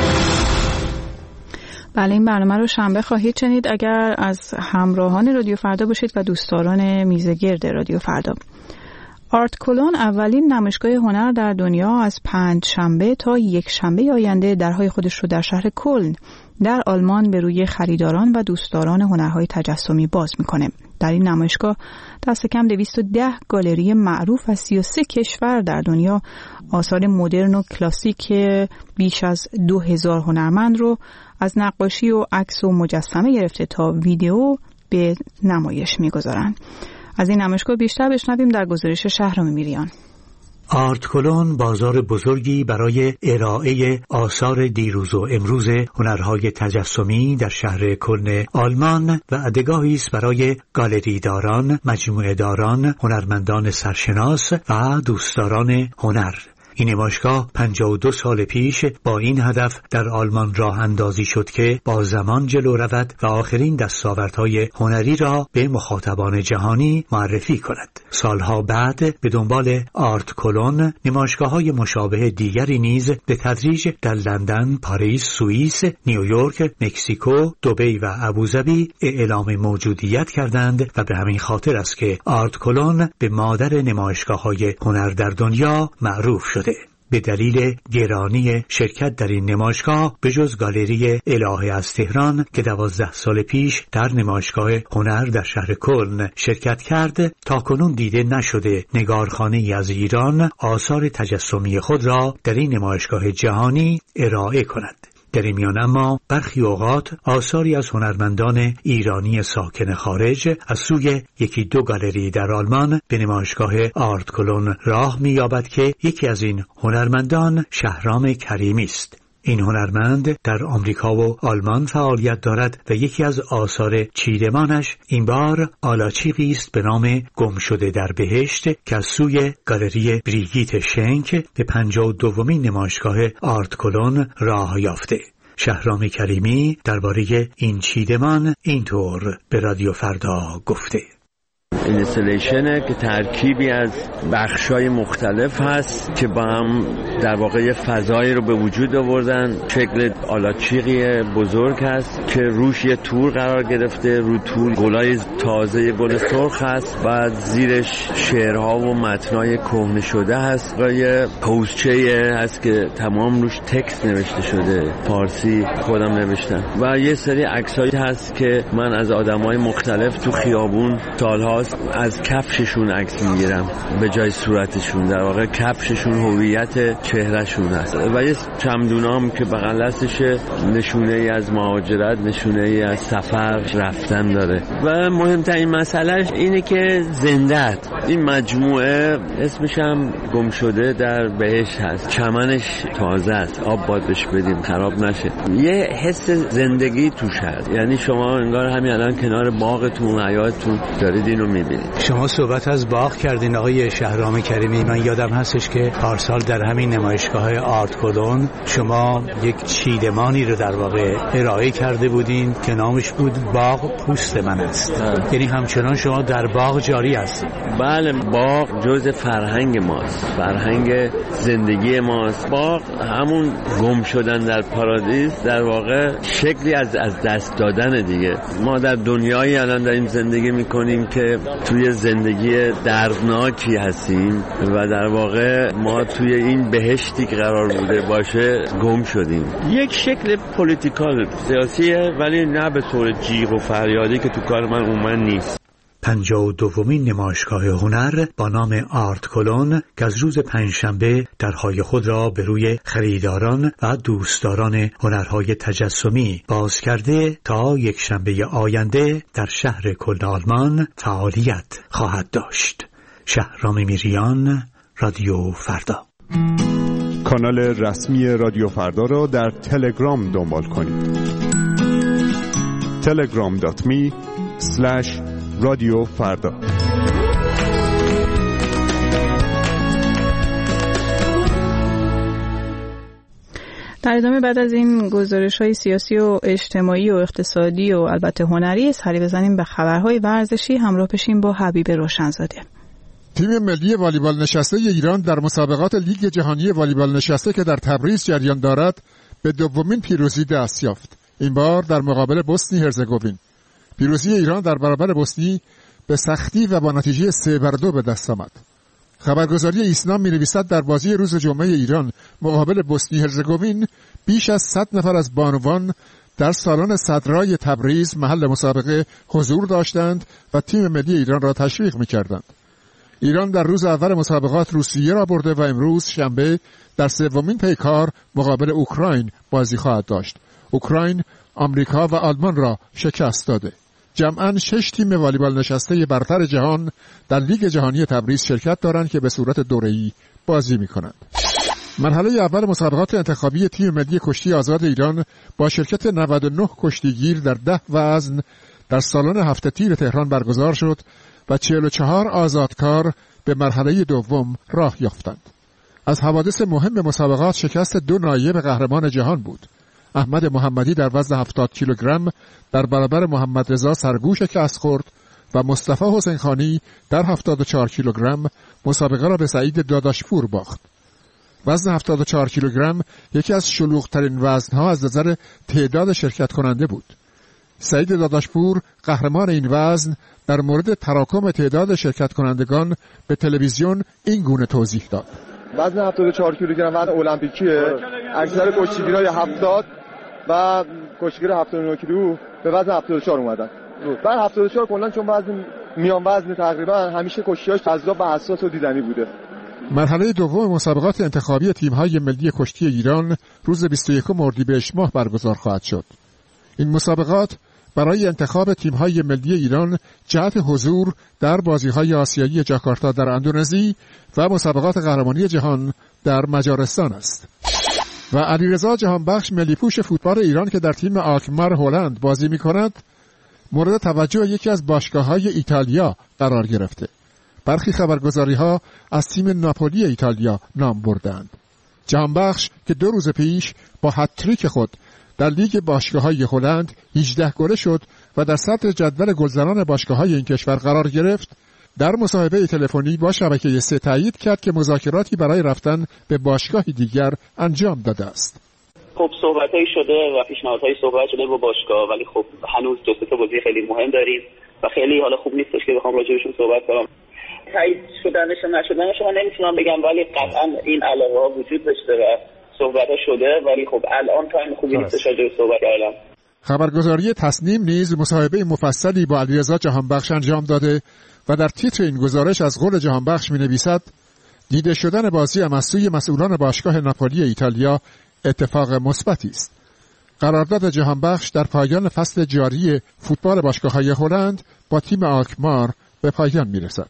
بله، این برنامه رو شنبه خواهید شنید اگر از همراهان رادیو فردا باشید و دوستداران میزگرد رادیو فردا. آرت کلون اولین نمایشگاه هنر در دنیا از پنج شنبه تا یک شنبه آینده درهای خودش رو در شهر کلن در آلمان به روی خریداران و دوستداران هنرهای تجسمی باز میکنه. در این نمایشگاه دست کم دویست و ده گالری معروف از سی و سه کشور در دنیا آثار مدرن و کلاسیک بیش از دو هزار هنرمند رو از نقاشی و عکس و مجسمه گرفته تا ویدیو به نمایش میگذارن. از این نمایشگاه بیشتر بشنویم در گزارش شهرام میریان. آرت کلون بازار بزرگی برای ارائه آثار دیروز و امروز هنرهای تجسمی در شهر کلن آلمان و ادگاهی است برای گالری داران، مجموعه داران، هنرمندان سرشناس و دوستداران هنر. این نمایشگاه پنجاه و دو سال پیش با این هدف در آلمان راه اندازی شد که با زمان جلو رود و آخرین دستاوردهای هنری را به مخاطبان جهانی معرفی کند. سالها بعد به دنبال آرت کلون نمایشگاه‌های مشابه دیگری نیز به تدریج در لندن، پاریس، سوئیس، نیویورک، مکزیکو، دبی و ابوظبی اعلام موجودیت کردند و به همین خاطر است که آرت کلون به مادر نمایشگاه‌های هنر در دنیا معروف شد. به دلیل گرانی شرکت در این نمایشگاه به جز گالری الهه از تهران که دوازده سال پیش در نمایشگاه هنر در شهر کلن شرکت کرد، تاکنون دیده نشده نگارخانه‌ای از ایران آثار تجسمی خود را در این نمایشگاه جهانی ارائه کند. در این میان اما برخی اوقات آثاری از هنرمندان ایرانی ساکن خارج از سوی یکی دو گالری در آلمان به نمایشگاه آرت کلون راه می‌یابد که یکی از این هنرمندان شهرام کریمی است. این هنرمند در آمریکا و آلمان فعالیت دارد و یکی از آثار چیدمانش این بار آلاچیقی است به نام گم شده در بهشت که از سوی گالری بریگیت شنک به پنجاه و دومین نمایشگاه آرت کلون راه یافته. شهرام کریمی درباره این چیدمان اینطور به رادیو فردا گفته: اینستالیشنه که ترکیبی از بخشای مختلف هست که با هم در واقع یه فضایی رو به وجود آوردن. شکل آلاچیقی بزرگ هست که روش یه تور قرار گرفته، رو تور گلای تازه گل سرخ هست و زیرش شعرها و متنای کهنه شده هست و یه پوزچه هست که تمام روش تکست نوشته شده، فارسی خودم نوشتم و یه سری عکسایی هست که من از آدمای مختلف تو خیابون سالها از کفششون عکس میگیرم به جای صورتشون. در واقع کفششون هویت چهرهشون هست و یه چمدونام که بغل دستشه نشونه ای از مهاجرت، نشونه ای از سفر رفتن داره و مهمترین مسئلهش اینه که زنده. این مجموعه اسمش هم گم شده در بهشت هست، چمنش تازه است، آب باید بهش بدیم خراب نشه. یه حس زندگی توش هست، یعنی شما انگار همین الان کنار باغتون، حیاتتون دارید اینو میبینید. شما صحبت از باغ کردین آقای شهرام کریمی. من یادم هستش که پارسال در همین نمایشگاه آرت کلون شما یک چیدمانی رو در واقع ارائه کرده بودین که نامش بود باغ پوست من است. یعنی همچنان شما در باغ جاری هستید. بله، باغ جزء فرهنگ ماست، فرهنگ زندگی ماست. باغ همون گم شدن در پارادیس در واقع شکلی از از دست دادن دیگه. ما در دنیایی الان داریم زندگی میکنیم که توی زندگی دردناکی هستیم و در واقع ما توی این بهشتی که قرار بوده باشه گم شدیم. یک شکل پولیتیکال سیاسیه ولی نه به طور جیغ و فریادی که تو کار من اومد نیست. پنجاه و دومین نمایشگاه هنر با نام آرت کلون که از روز پنجشنبه درهای خود را به روی خریداران و دوستداران هنرهای تجسمی باز کرده تا یک شنبه آینده در شهر کلن آلمان فعالیت خواهد داشت. شهرام میریان، رادیو فردا. کانال رسمی رادیو فردا را در تلگرام دنبال کنید. تلگرام دات می اسلش رادیو فردا. در ادامه بعد از این گزارش‌های سیاسی و اجتماعی و اقتصادی و البته هنری سری بزنیم به خبرهای ورزشی. همراه بشیم با حبیب روشنزاده. تیم ملی والیبال نشسته ایران در مسابقات لیگ جهانی والیبال نشسته که در تبریز جریان دارد به دومین پیروزی دست یافت. این بار در مقابل بوسنی هرزگوین. پیروزی ایران در برابر بوسنی به سختی و با نتیجه سه بر دو به دست آمد. خبرگزاری ایسنا می‌نویسد در بازی روز جمعه ایران مقابل بوسنی هرزگوین بیش از صد نفر از بانوان در سالن صدرای تبریز محل مسابقه حضور داشتند و تیم ملی ایران را تشویق می‌کردند. ایران در روز اول مسابقات روسیه را برده و امروز شنبه در سومین پیکار مقابل اوکراین بازی خواهد داشت. اوکراین آمریکا و آلمان را شکست داده. جمعاً شش تیم والیبال نشسته برتر جهان در لیگ جهانی تبریز شرکت دارند که به صورت دوره‌ای بازی می‌کنند. مرحله اول مسابقات انتخابی تیم ملی کشتی آزاد ایران با شرکت نود و نه کشتیگیر در ده وزن در سالن هفت تیر تهران برگزار شد و چهل و چهار آزادکار به مرحله دوم راه یافتند. از حوادث مهم مسابقات شکست دو نایب قهرمان جهان بود. احمد محمدی در وزن هفتاد کیلوگرم در برابر محمد رضا سرگو شکست خورد و مصطفی حسین خانی در هفتاد و چهار کیلوگرم مسابقه را به سعید داداشپور باخت. وزن هفتاد و چهار کیلوگرم یکی از شلوغ‌ترین وزن‌ها از نظر تعداد شرکت کننده بود. سعید داداشپور قهرمان این وزن در مورد تراکم تعداد شرکت کنندگان به تلویزیون این گونه توضیح داد: وزن هفتاد و چهار کیلوگرم وزن المپیکیه. اکثر کشتیگیرای هفتاد و کشتیگیر هفتاد و نه کیلو به وزن هفتاد و چهار اومدن. بعد هفتاد و چهار کلا چون وزن میان وزن تقریبا همیشه کشتی‌هاش جذاب و حساس و دیدنی بوده. مرحله دوم مسابقات انتخابی تیم‌های ملی کشتی ایران روز بیست و یکم اردیبهشت ماه برگزار خواهد شد. این مسابقات برای انتخاب تیم‌های ملی ایران جهت حضور در بازی‌های آسیایی جاکارتا در اندونزی و مسابقات قهرمانی جهان در مجارستان است. و علیرضا جهانبخش ملی پوش فوتبال ایران که در تیم آلکمار هلند بازی می‌کند مورد توجه یکی از باشگاه‌های ایتالیا قرار گرفته. برخی خبرگزاری‌ها از تیم ناپولی ایتالیا نام بردند. جهانبخش که دو روز پیش با هتریک خود در لیگ باشگاه‌های هلند هجده گله شد و در صدر جدول گلزنان باشگاه‌های این کشور قرار گرفت، در مصاحبه تلفنی با شبکه سه تایید کرد که مذاکراتی برای رفتن به باشگاهی دیگر انجام داده است. خب صحبتایی شده و پیشنهادهای صحبت شده با باشگاه، ولی خب هنوز دو سه تا بازی خیلی مهم داریم و خیلی حالا خوب نیستش که بخوام راجعشون صحبت کنم. تایید شدنش و نشدنش من نمیتونم بگم، ولی قطعا این علاقه‌ها وجود داشته و صحبت‌ها شده، ولی خب الان تایم خوبی نیستش راجع به صحبت کردن. خبرگزاری تصنیم نیز مصاحبه مفصلی با علیرضا جهانبخش انجام داده و در تیتر این گزارش از قول جهانبخش می‌نویسد: دیده شدن بازی هم از سوی مسئولان باشگاه ناپولی ایتالیا اتفاق مثبتی است. قرارداد جهانبخش در پایان فصل جاری فوتبال باشگاه‌های هلند با تیم آلکمار به پایان می‌رسد.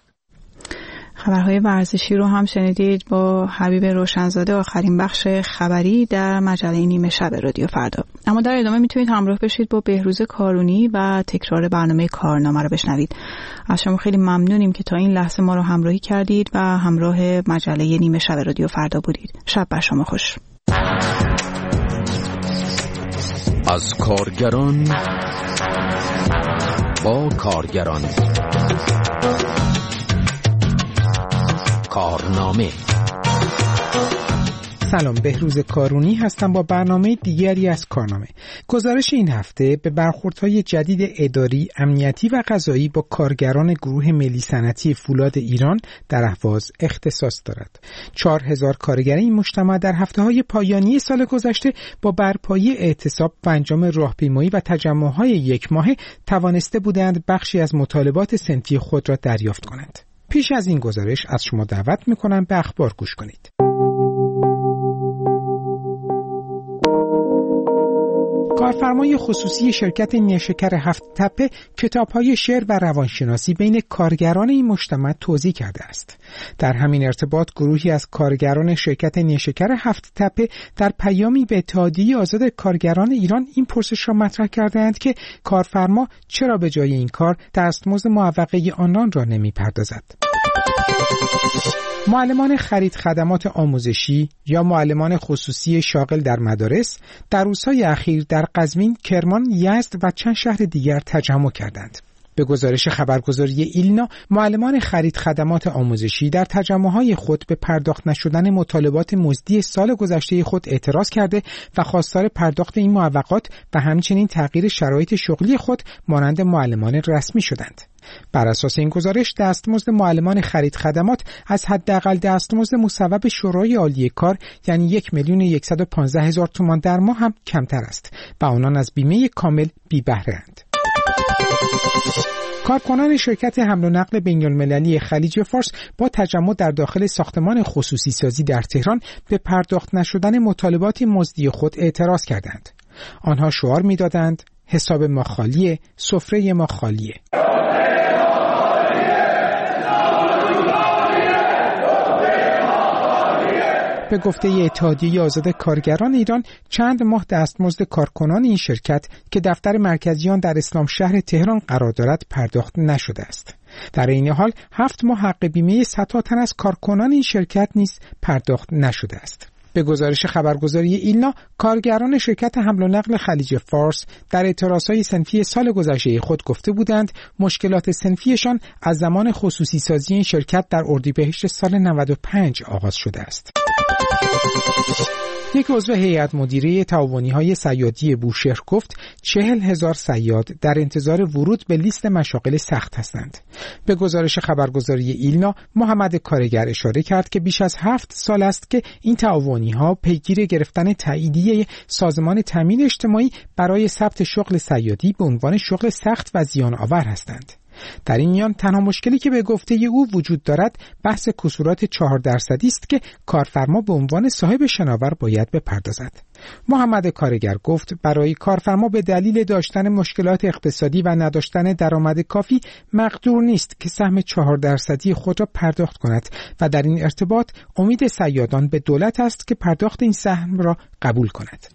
خبرهای ورزشی رو هم شنیدید با حبیب روشنزاده، آخرین بخش خبری در مجله نیمه شب رادیو فردا. اما در ادامه میتونید همراه بشید با بهروز کارونی و تکرار برنامه کارنامه رو بشنوید. از شما خیلی ممنونیم که تا این لحظه ما رو همراهی کردید و همراه مجله نیمه شب رادیو فردا بودید. شب بر شما خوش. از کارگران با کارگران، کارنامه. سلام، بهروز کارونی هستم با برنامه دیگری از کارنامه. گزارش این هفته به برخوردهای جدید اداری، امنیتی و قضایی با کارگران گروه ملی صنعتی فولاد ایران در اهواز اختصاص دارد. چهار هزار کارگر این مجتمع در هفته‌های پایانی سال گذشته با برپایی اعتصاب و انجام راهپیمایی و تجمع‌های یک ماهه توانسته بودند بخشی از مطالبات صنفی خود را دریافت کنند. پیش از این گزارش از شما دعوت می‌کنم به اخبار گوش کنید. کارفرمای خصوصی شرکت نیشکر هفت تپه کتاب‌های شعر و روانشناسی بین کارگران این مجتمع توزیع کرده است. در همین ارتباط گروهی از کارگران شرکت نیشکر هفت تپه در پیامی به اتحادیه آزاد کارگران ایران این پرسش را مطرح کردند که کارفرما چرا به جای این کار دستمزد معوقه آنان را نمی‌پردازد. معلمان خرید خدمات آموزشی یا معلمان خصوصی شاغل در مدارس در روزهای اخیر در قزوین، کرمان، یزد و چند شهر دیگر تجمع کردند. به گزارش خبرگزاری ایلنا، معلمان خرید خدمات آموزشی در تجمع‌های خود به پرداخت نشدن مطالبات مزدی سال گذشته خود اعتراض کرده و خواستار پرداخت این معوقات و همچنین تغییر شرایط شغلی خود مانند معلمان رسمی شدند. بر اساس این گزارش، دستمزد معلمان خرید خدمات از حداقل دستمزد مصوب شورای عالی کار یعنی یک میلیون و صد و پانزده هزار تومان در ماه هم کمتر است و آنان از بیمه کامل بی بهره اند. کارکنان شرکت حمل و نقل بین‌المللی خلیج فارس با تجمع در داخل ساختمان خصوصی سازی در تهران به پرداخت نشدن مطالبات مزدی خود اعتراض کردند. آنها شعار می‌دادند: حساب ما خالیه، سفره ما خالیه. به گفته اتحادیه آزاد کارگران ایران، چند ماه دستمزد کارکنان این شرکت که دفتر مرکزی آن در اسلام شهر تهران قرار دارد پرداخت نشده است. در این حال هفت ماه حق بیمه صدها تن از کارکنان این شرکت نیز پرداخت نشده است. به گزارش خبرگزاری ایلنا، کارگران شرکت حمل و نقل خلیج فارس در اعتراضهای صنفی سال گذشته خود گفته بودند مشکلات صنفیشان از زمان خصوصی سازی این شرکت در اردیبهشت سال نود و پنج آغاز شده است. یک عضو هیئت مدیره تعاونی‌های صیادی بوشهر گفت چهل هزار صیاد در انتظار ورود به لیست مشاغل سخت هستند. به گزارش خبرگزاری ایلنا، محمد کارگر اشاره کرد که بیش از هفت سال است که این تعاونی‌ها پیگیر گرفتن تاییدیه سازمان تامین اجتماعی برای ثبت شغل صیادی به عنوان شغل سخت و زیان آور هستند. در این میان تنها مشکلی که به گفته او وجود دارد بحث کسورات چهار درصدی است که کارفرما به عنوان صاحب شناور باید بپردازد. محمد کارگر گفت برای کارفرما به دلیل داشتن مشکلات اقتصادی و نداشتن درآمد کافی مقدور نیست که سهم چهار درصدی خود را پرداخت کند و در این ارتباط امید صیادان به دولت است که پرداخت این سهم را قبول کند.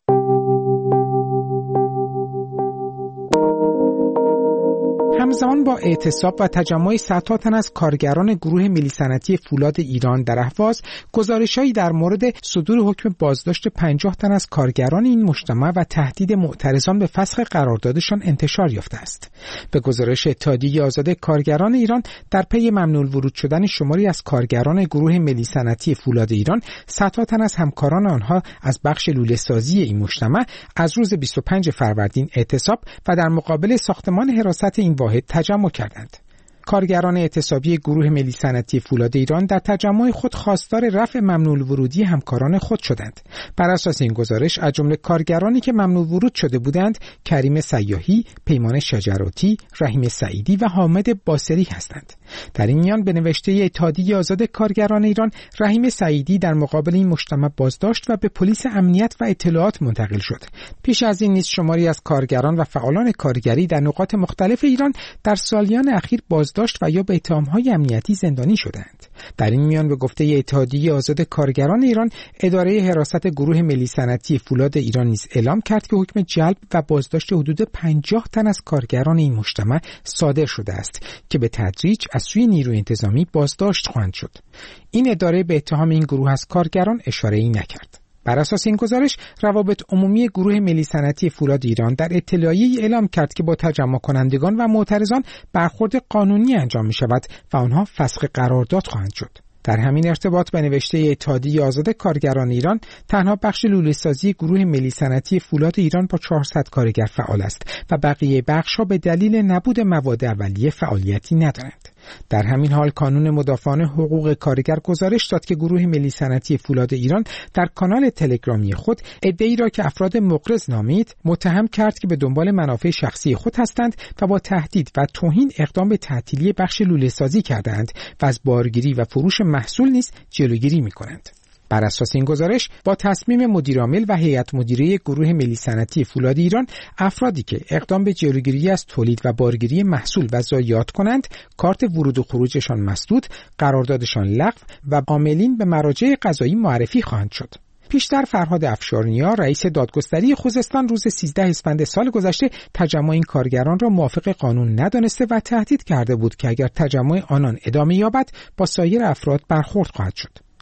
همزمان با اعتصاب و تجمع صدها تن از کارگران گروه ملی صنعتی فولاد ایران در اهواز، گزارش‌هایی در مورد صدور حکم بازداشت پنجاه تن از کارگران این مجتمع و تهدید معترضان به فسخ قراردادشان انتشار یافته است. به گزارش اتحادیه آزاد کارگران ایران، در پی ممنوع ورود شدن شماری از کارگران گروه ملی صنعتی فولاد ایران، صدها تن از همکاران آنها از بخش لوله‌سازی این مجتمع از روز بیست و پنجم فروردین اعتصاب و در مقابل ساختمان حراست این واحد تجمع کردند. کارگران اعتصابی گروه ملی صنعتی فولاد ایران در تجمع خود خواستار رفع ممنوع ورودی همکاران خود شدند. بر اساس این گزارش، از جمله کارگرانی که ممنوع ورود شده بودند، کریم سیاحی، پیمان شجراتی، رحیم سعیدی و حامد باسری هستند. در این میان به نوشته اتحادیه آزاد کارگران ایران، رحیم سعیدی در مقابل این مجتمع بازداشت و به پلیس امنیت و اطلاعات منتقل شد. پیش از این نیز شماری از کارگران و فعالان کارگری در نقاط مختلف ایران در سالیان اخیر بازداشت و یا به اتهام‌های امنیتی زندانی شدند. در این میان به گفته اتحادیه آزاد کارگران ایران، اداره حراست گروه ملی صنعتی فولاد ایران نیز اعلام کرد که حکم جلب و بازداشت حدود پنجاه تن از کارگران این مجتمع صادر شده است که به تدریج از سوی نیروی انتظامی بازداشت خواهند شد. این اداره به اتهام این گروه از کارگران اشاره‌ای نکرد. بر اساس این گزارش، روابط عمومی گروه ملی صنعتی فولاد ایران در اطلاعیه‌ای اعلام کرد که با تجمع کنندگان و معترضان برخورد قانونی انجام می شود و آنها فسخ قرارداد خواهند شد. در همین ارتباط به نوشته اتحادیه آزاد کارگران ایران، تنها بخش لوله‌سازی گروه ملی صنعتی فولاد ایران با چهارصد کارگر فعال است و بقیه بخش‌ها به دلیل نبود مواد اولیه فعالیتی ندارند. در همین حال کانون مدافعان حقوق کارگر گزارش داد که گروه ملی صنعتی فولاد ایران در کانال تلگرامی خود عده‌ای را که افراد مقرض نامید متهم کرد که به دنبال منافع شخصی خود هستند و با تهدید و توهین اقدام به تعطیلی بخش لوله‌سازی کردند و از بارگیری و فروش محصول نیز جلوگیری می‌کنند. بر اساس این گزارش، با تصمیم مدیرعامل و هیئت مدیره گروه ملی صنعتی فولاد ایران، افرادی که اقدام به جلوگیری از تولید و بارگیری محصول و ضایعات کنند، کارت ورود و خروجشان مسدود، قراردادشان لغو و عاملین به مراجع قضایی معرفی خواهند شد. پیشتر فرهاد افشارنیا، رئیس دادگستری خوزستان، روز سیزدهم اسفند سال گذشته تجمع این کارگران را موافق قانون ندانسته و تهدید کرده بود که اگر تجمع آنان ادامه یابد با سایر افراد برخورد خواهد شد.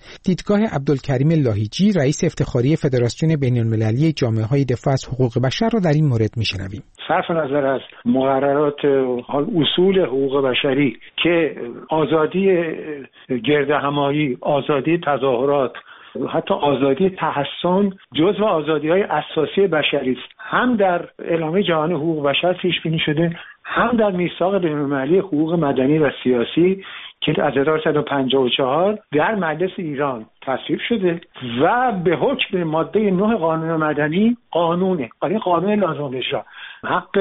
دیدگاه عبدالکریم لاهیجی رئیس افتخاری فدراسیون بین‌المللی جامعه‌های دفاع از حقوق بشر را در این مورد میشنویم. صرف نظر از مقررات اصول حقوق بشری که آزادی گردهمایی، آزادی تظاهرات، حتی آزادی تحصن جزو آزادی‌های اساسی بشری است، هم در اعلامیه جهانی حقوق بشر پیش بینی شده، هم در میثاق بین‌المللی حقوق مدنی و سیاسی که از هزار و سیصد و پنجاه و چهار در مجلس ایران تصویب شده و به حکم ماده نه قانون مدنی قانونه، یعنی قانون لازم الاجرا، حق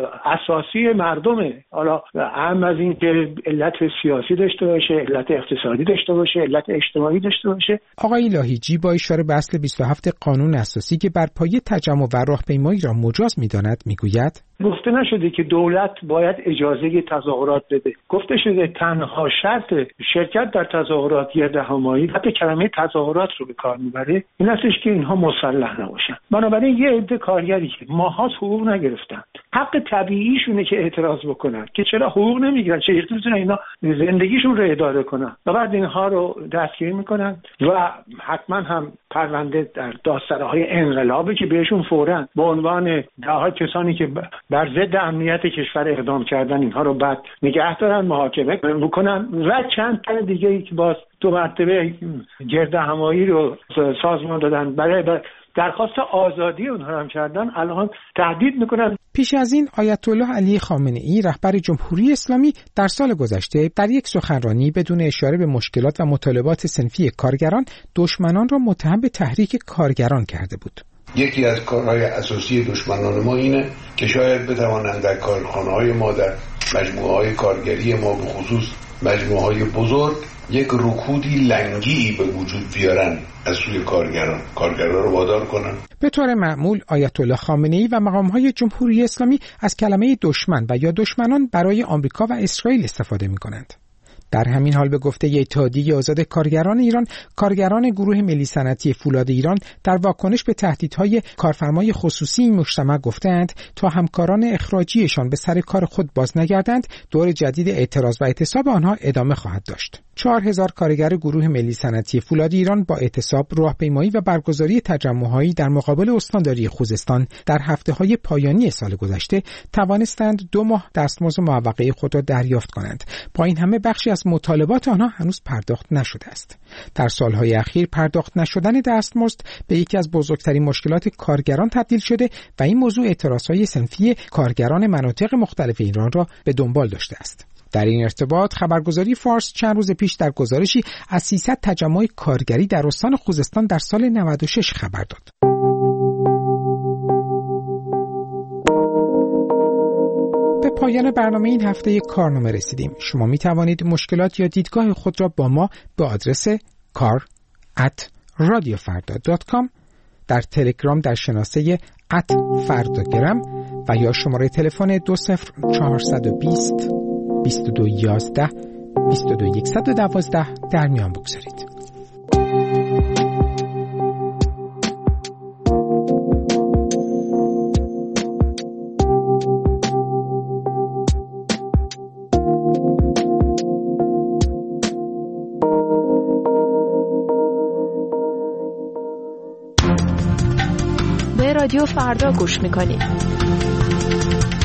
اساسی مردمه. حالا اهم از این که علت سیاسی داشته باشه، علت اقتصادی داشته باشه، علت اجتماعی داشته باشه. آقای لاهیجی با اشاره به اصل بیست و هفت قانون اساسی که بر پایه تجمع و راهپیمایی را مجاز می‌داند میگوید گفته نشده که دولت باید اجازه تظاهرات بده، گفته شده تنها شرط شرکت در تظاهرات گردهمایی، حتی کلمه تظاهرات رو به کار میبره، این هستش که اینها مسلح نباشن. بنابراین یه عده کارگری که ماهاست حقوق نگرفتن، حق طبیعیشونه که اعتراض بکنن که چرا حقوق نمیگیرن، چه میتونن اینا زندگیشون رو اداره کنن، و بعد اینها رو دستگیر میکنن و حتما هم پرونده در دادسراهای انقلابی که بهشون فوراً به عنوان ده کسانی که بر ضد امنیت کشور اقدام کردن اینها رو بعد نگه دارن، محاکمه بکنن و چند تا دیگه ای که باز دو مرتبه گردهمایی رو سازمان دادن برای درخواست آزادی اونها هم کردن، الان تهدید میکنن. پیش از این آیت الله علی خامنه ای رهبر جمهوری اسلامی در سال گذشته در یک سخنرانی بدون اشاره به مشکلات و مطالبات صنفی کارگران دشمنان را متهم به تحریک کارگران کرده بود. یکی از کارهای اساسی دشمنان ما اینه که شاید بتوانند در کارخانه‌های ما، در مجموعه‌های کارگری ما، به خصوص مجموعه‌های بزرگ، یک رکودی لنگی به وجود بیارن از سوی کارگران، کارگران رو وادار کنن. به طور معمول آیت الله خامنه ای و مقام‌های جمهوری اسلامی از کلمه دشمن و یا دشمنان برای آمریکا و اسرائیل استفاده می‌کنند. در همین حال به گفته اتحادیه آزاد کارگران ایران، کارگران گروه ملی صنعتی فولاد ایران در واکنش به تهدیدهای کارفرمای خصوصی این مجتمع گفتند تا همکاران اخراجیشان به سر کار خود باز نگردند، دور جدید اعتراض و اعتصاب آنها ادامه خواهد داشت. چهار هزار کارگر گروه ملی صنعتی فولاد ایران با اعتصاب، راهپیمایی و برگزاری تجمع‌هایی در مقابل استانداری خوزستان در هفته‌های پایانی سال گذشته توانستند دو ماه دستمزد معوقه خود را دریافت کنند. با این همه بخشی از مطالبات آنها هنوز پرداخت نشده است. در سالهای اخیر پرداخت نشدن دستمزد به یکی از بزرگترین مشکلات کارگران تبدیل شده و این موضوع اعتراضهای صنفی کارگران مناطق مختلف ایران را به دنبال داشته است. در این ارتباط خبرگزاری فارس چند روز پیش در گزارشی از سیصد تجمع کارگری در استان خوزستان در سال نود و شش خبر داد. به پایان برنامه این هفته کارنامه رسیدیم. شما می توانید مشکلات یا دیدگاه خود را با ما به آدرس کار ات رادیو فردا دات کام، در تلگرام در شناسه ات فرداگرام و یا شماره تلفن دو صفر چهارصد و بیست بیست و دو یازده بیست و دو صد و دوازده در میان بگذارید. به رادیو فردا گوش میکنید.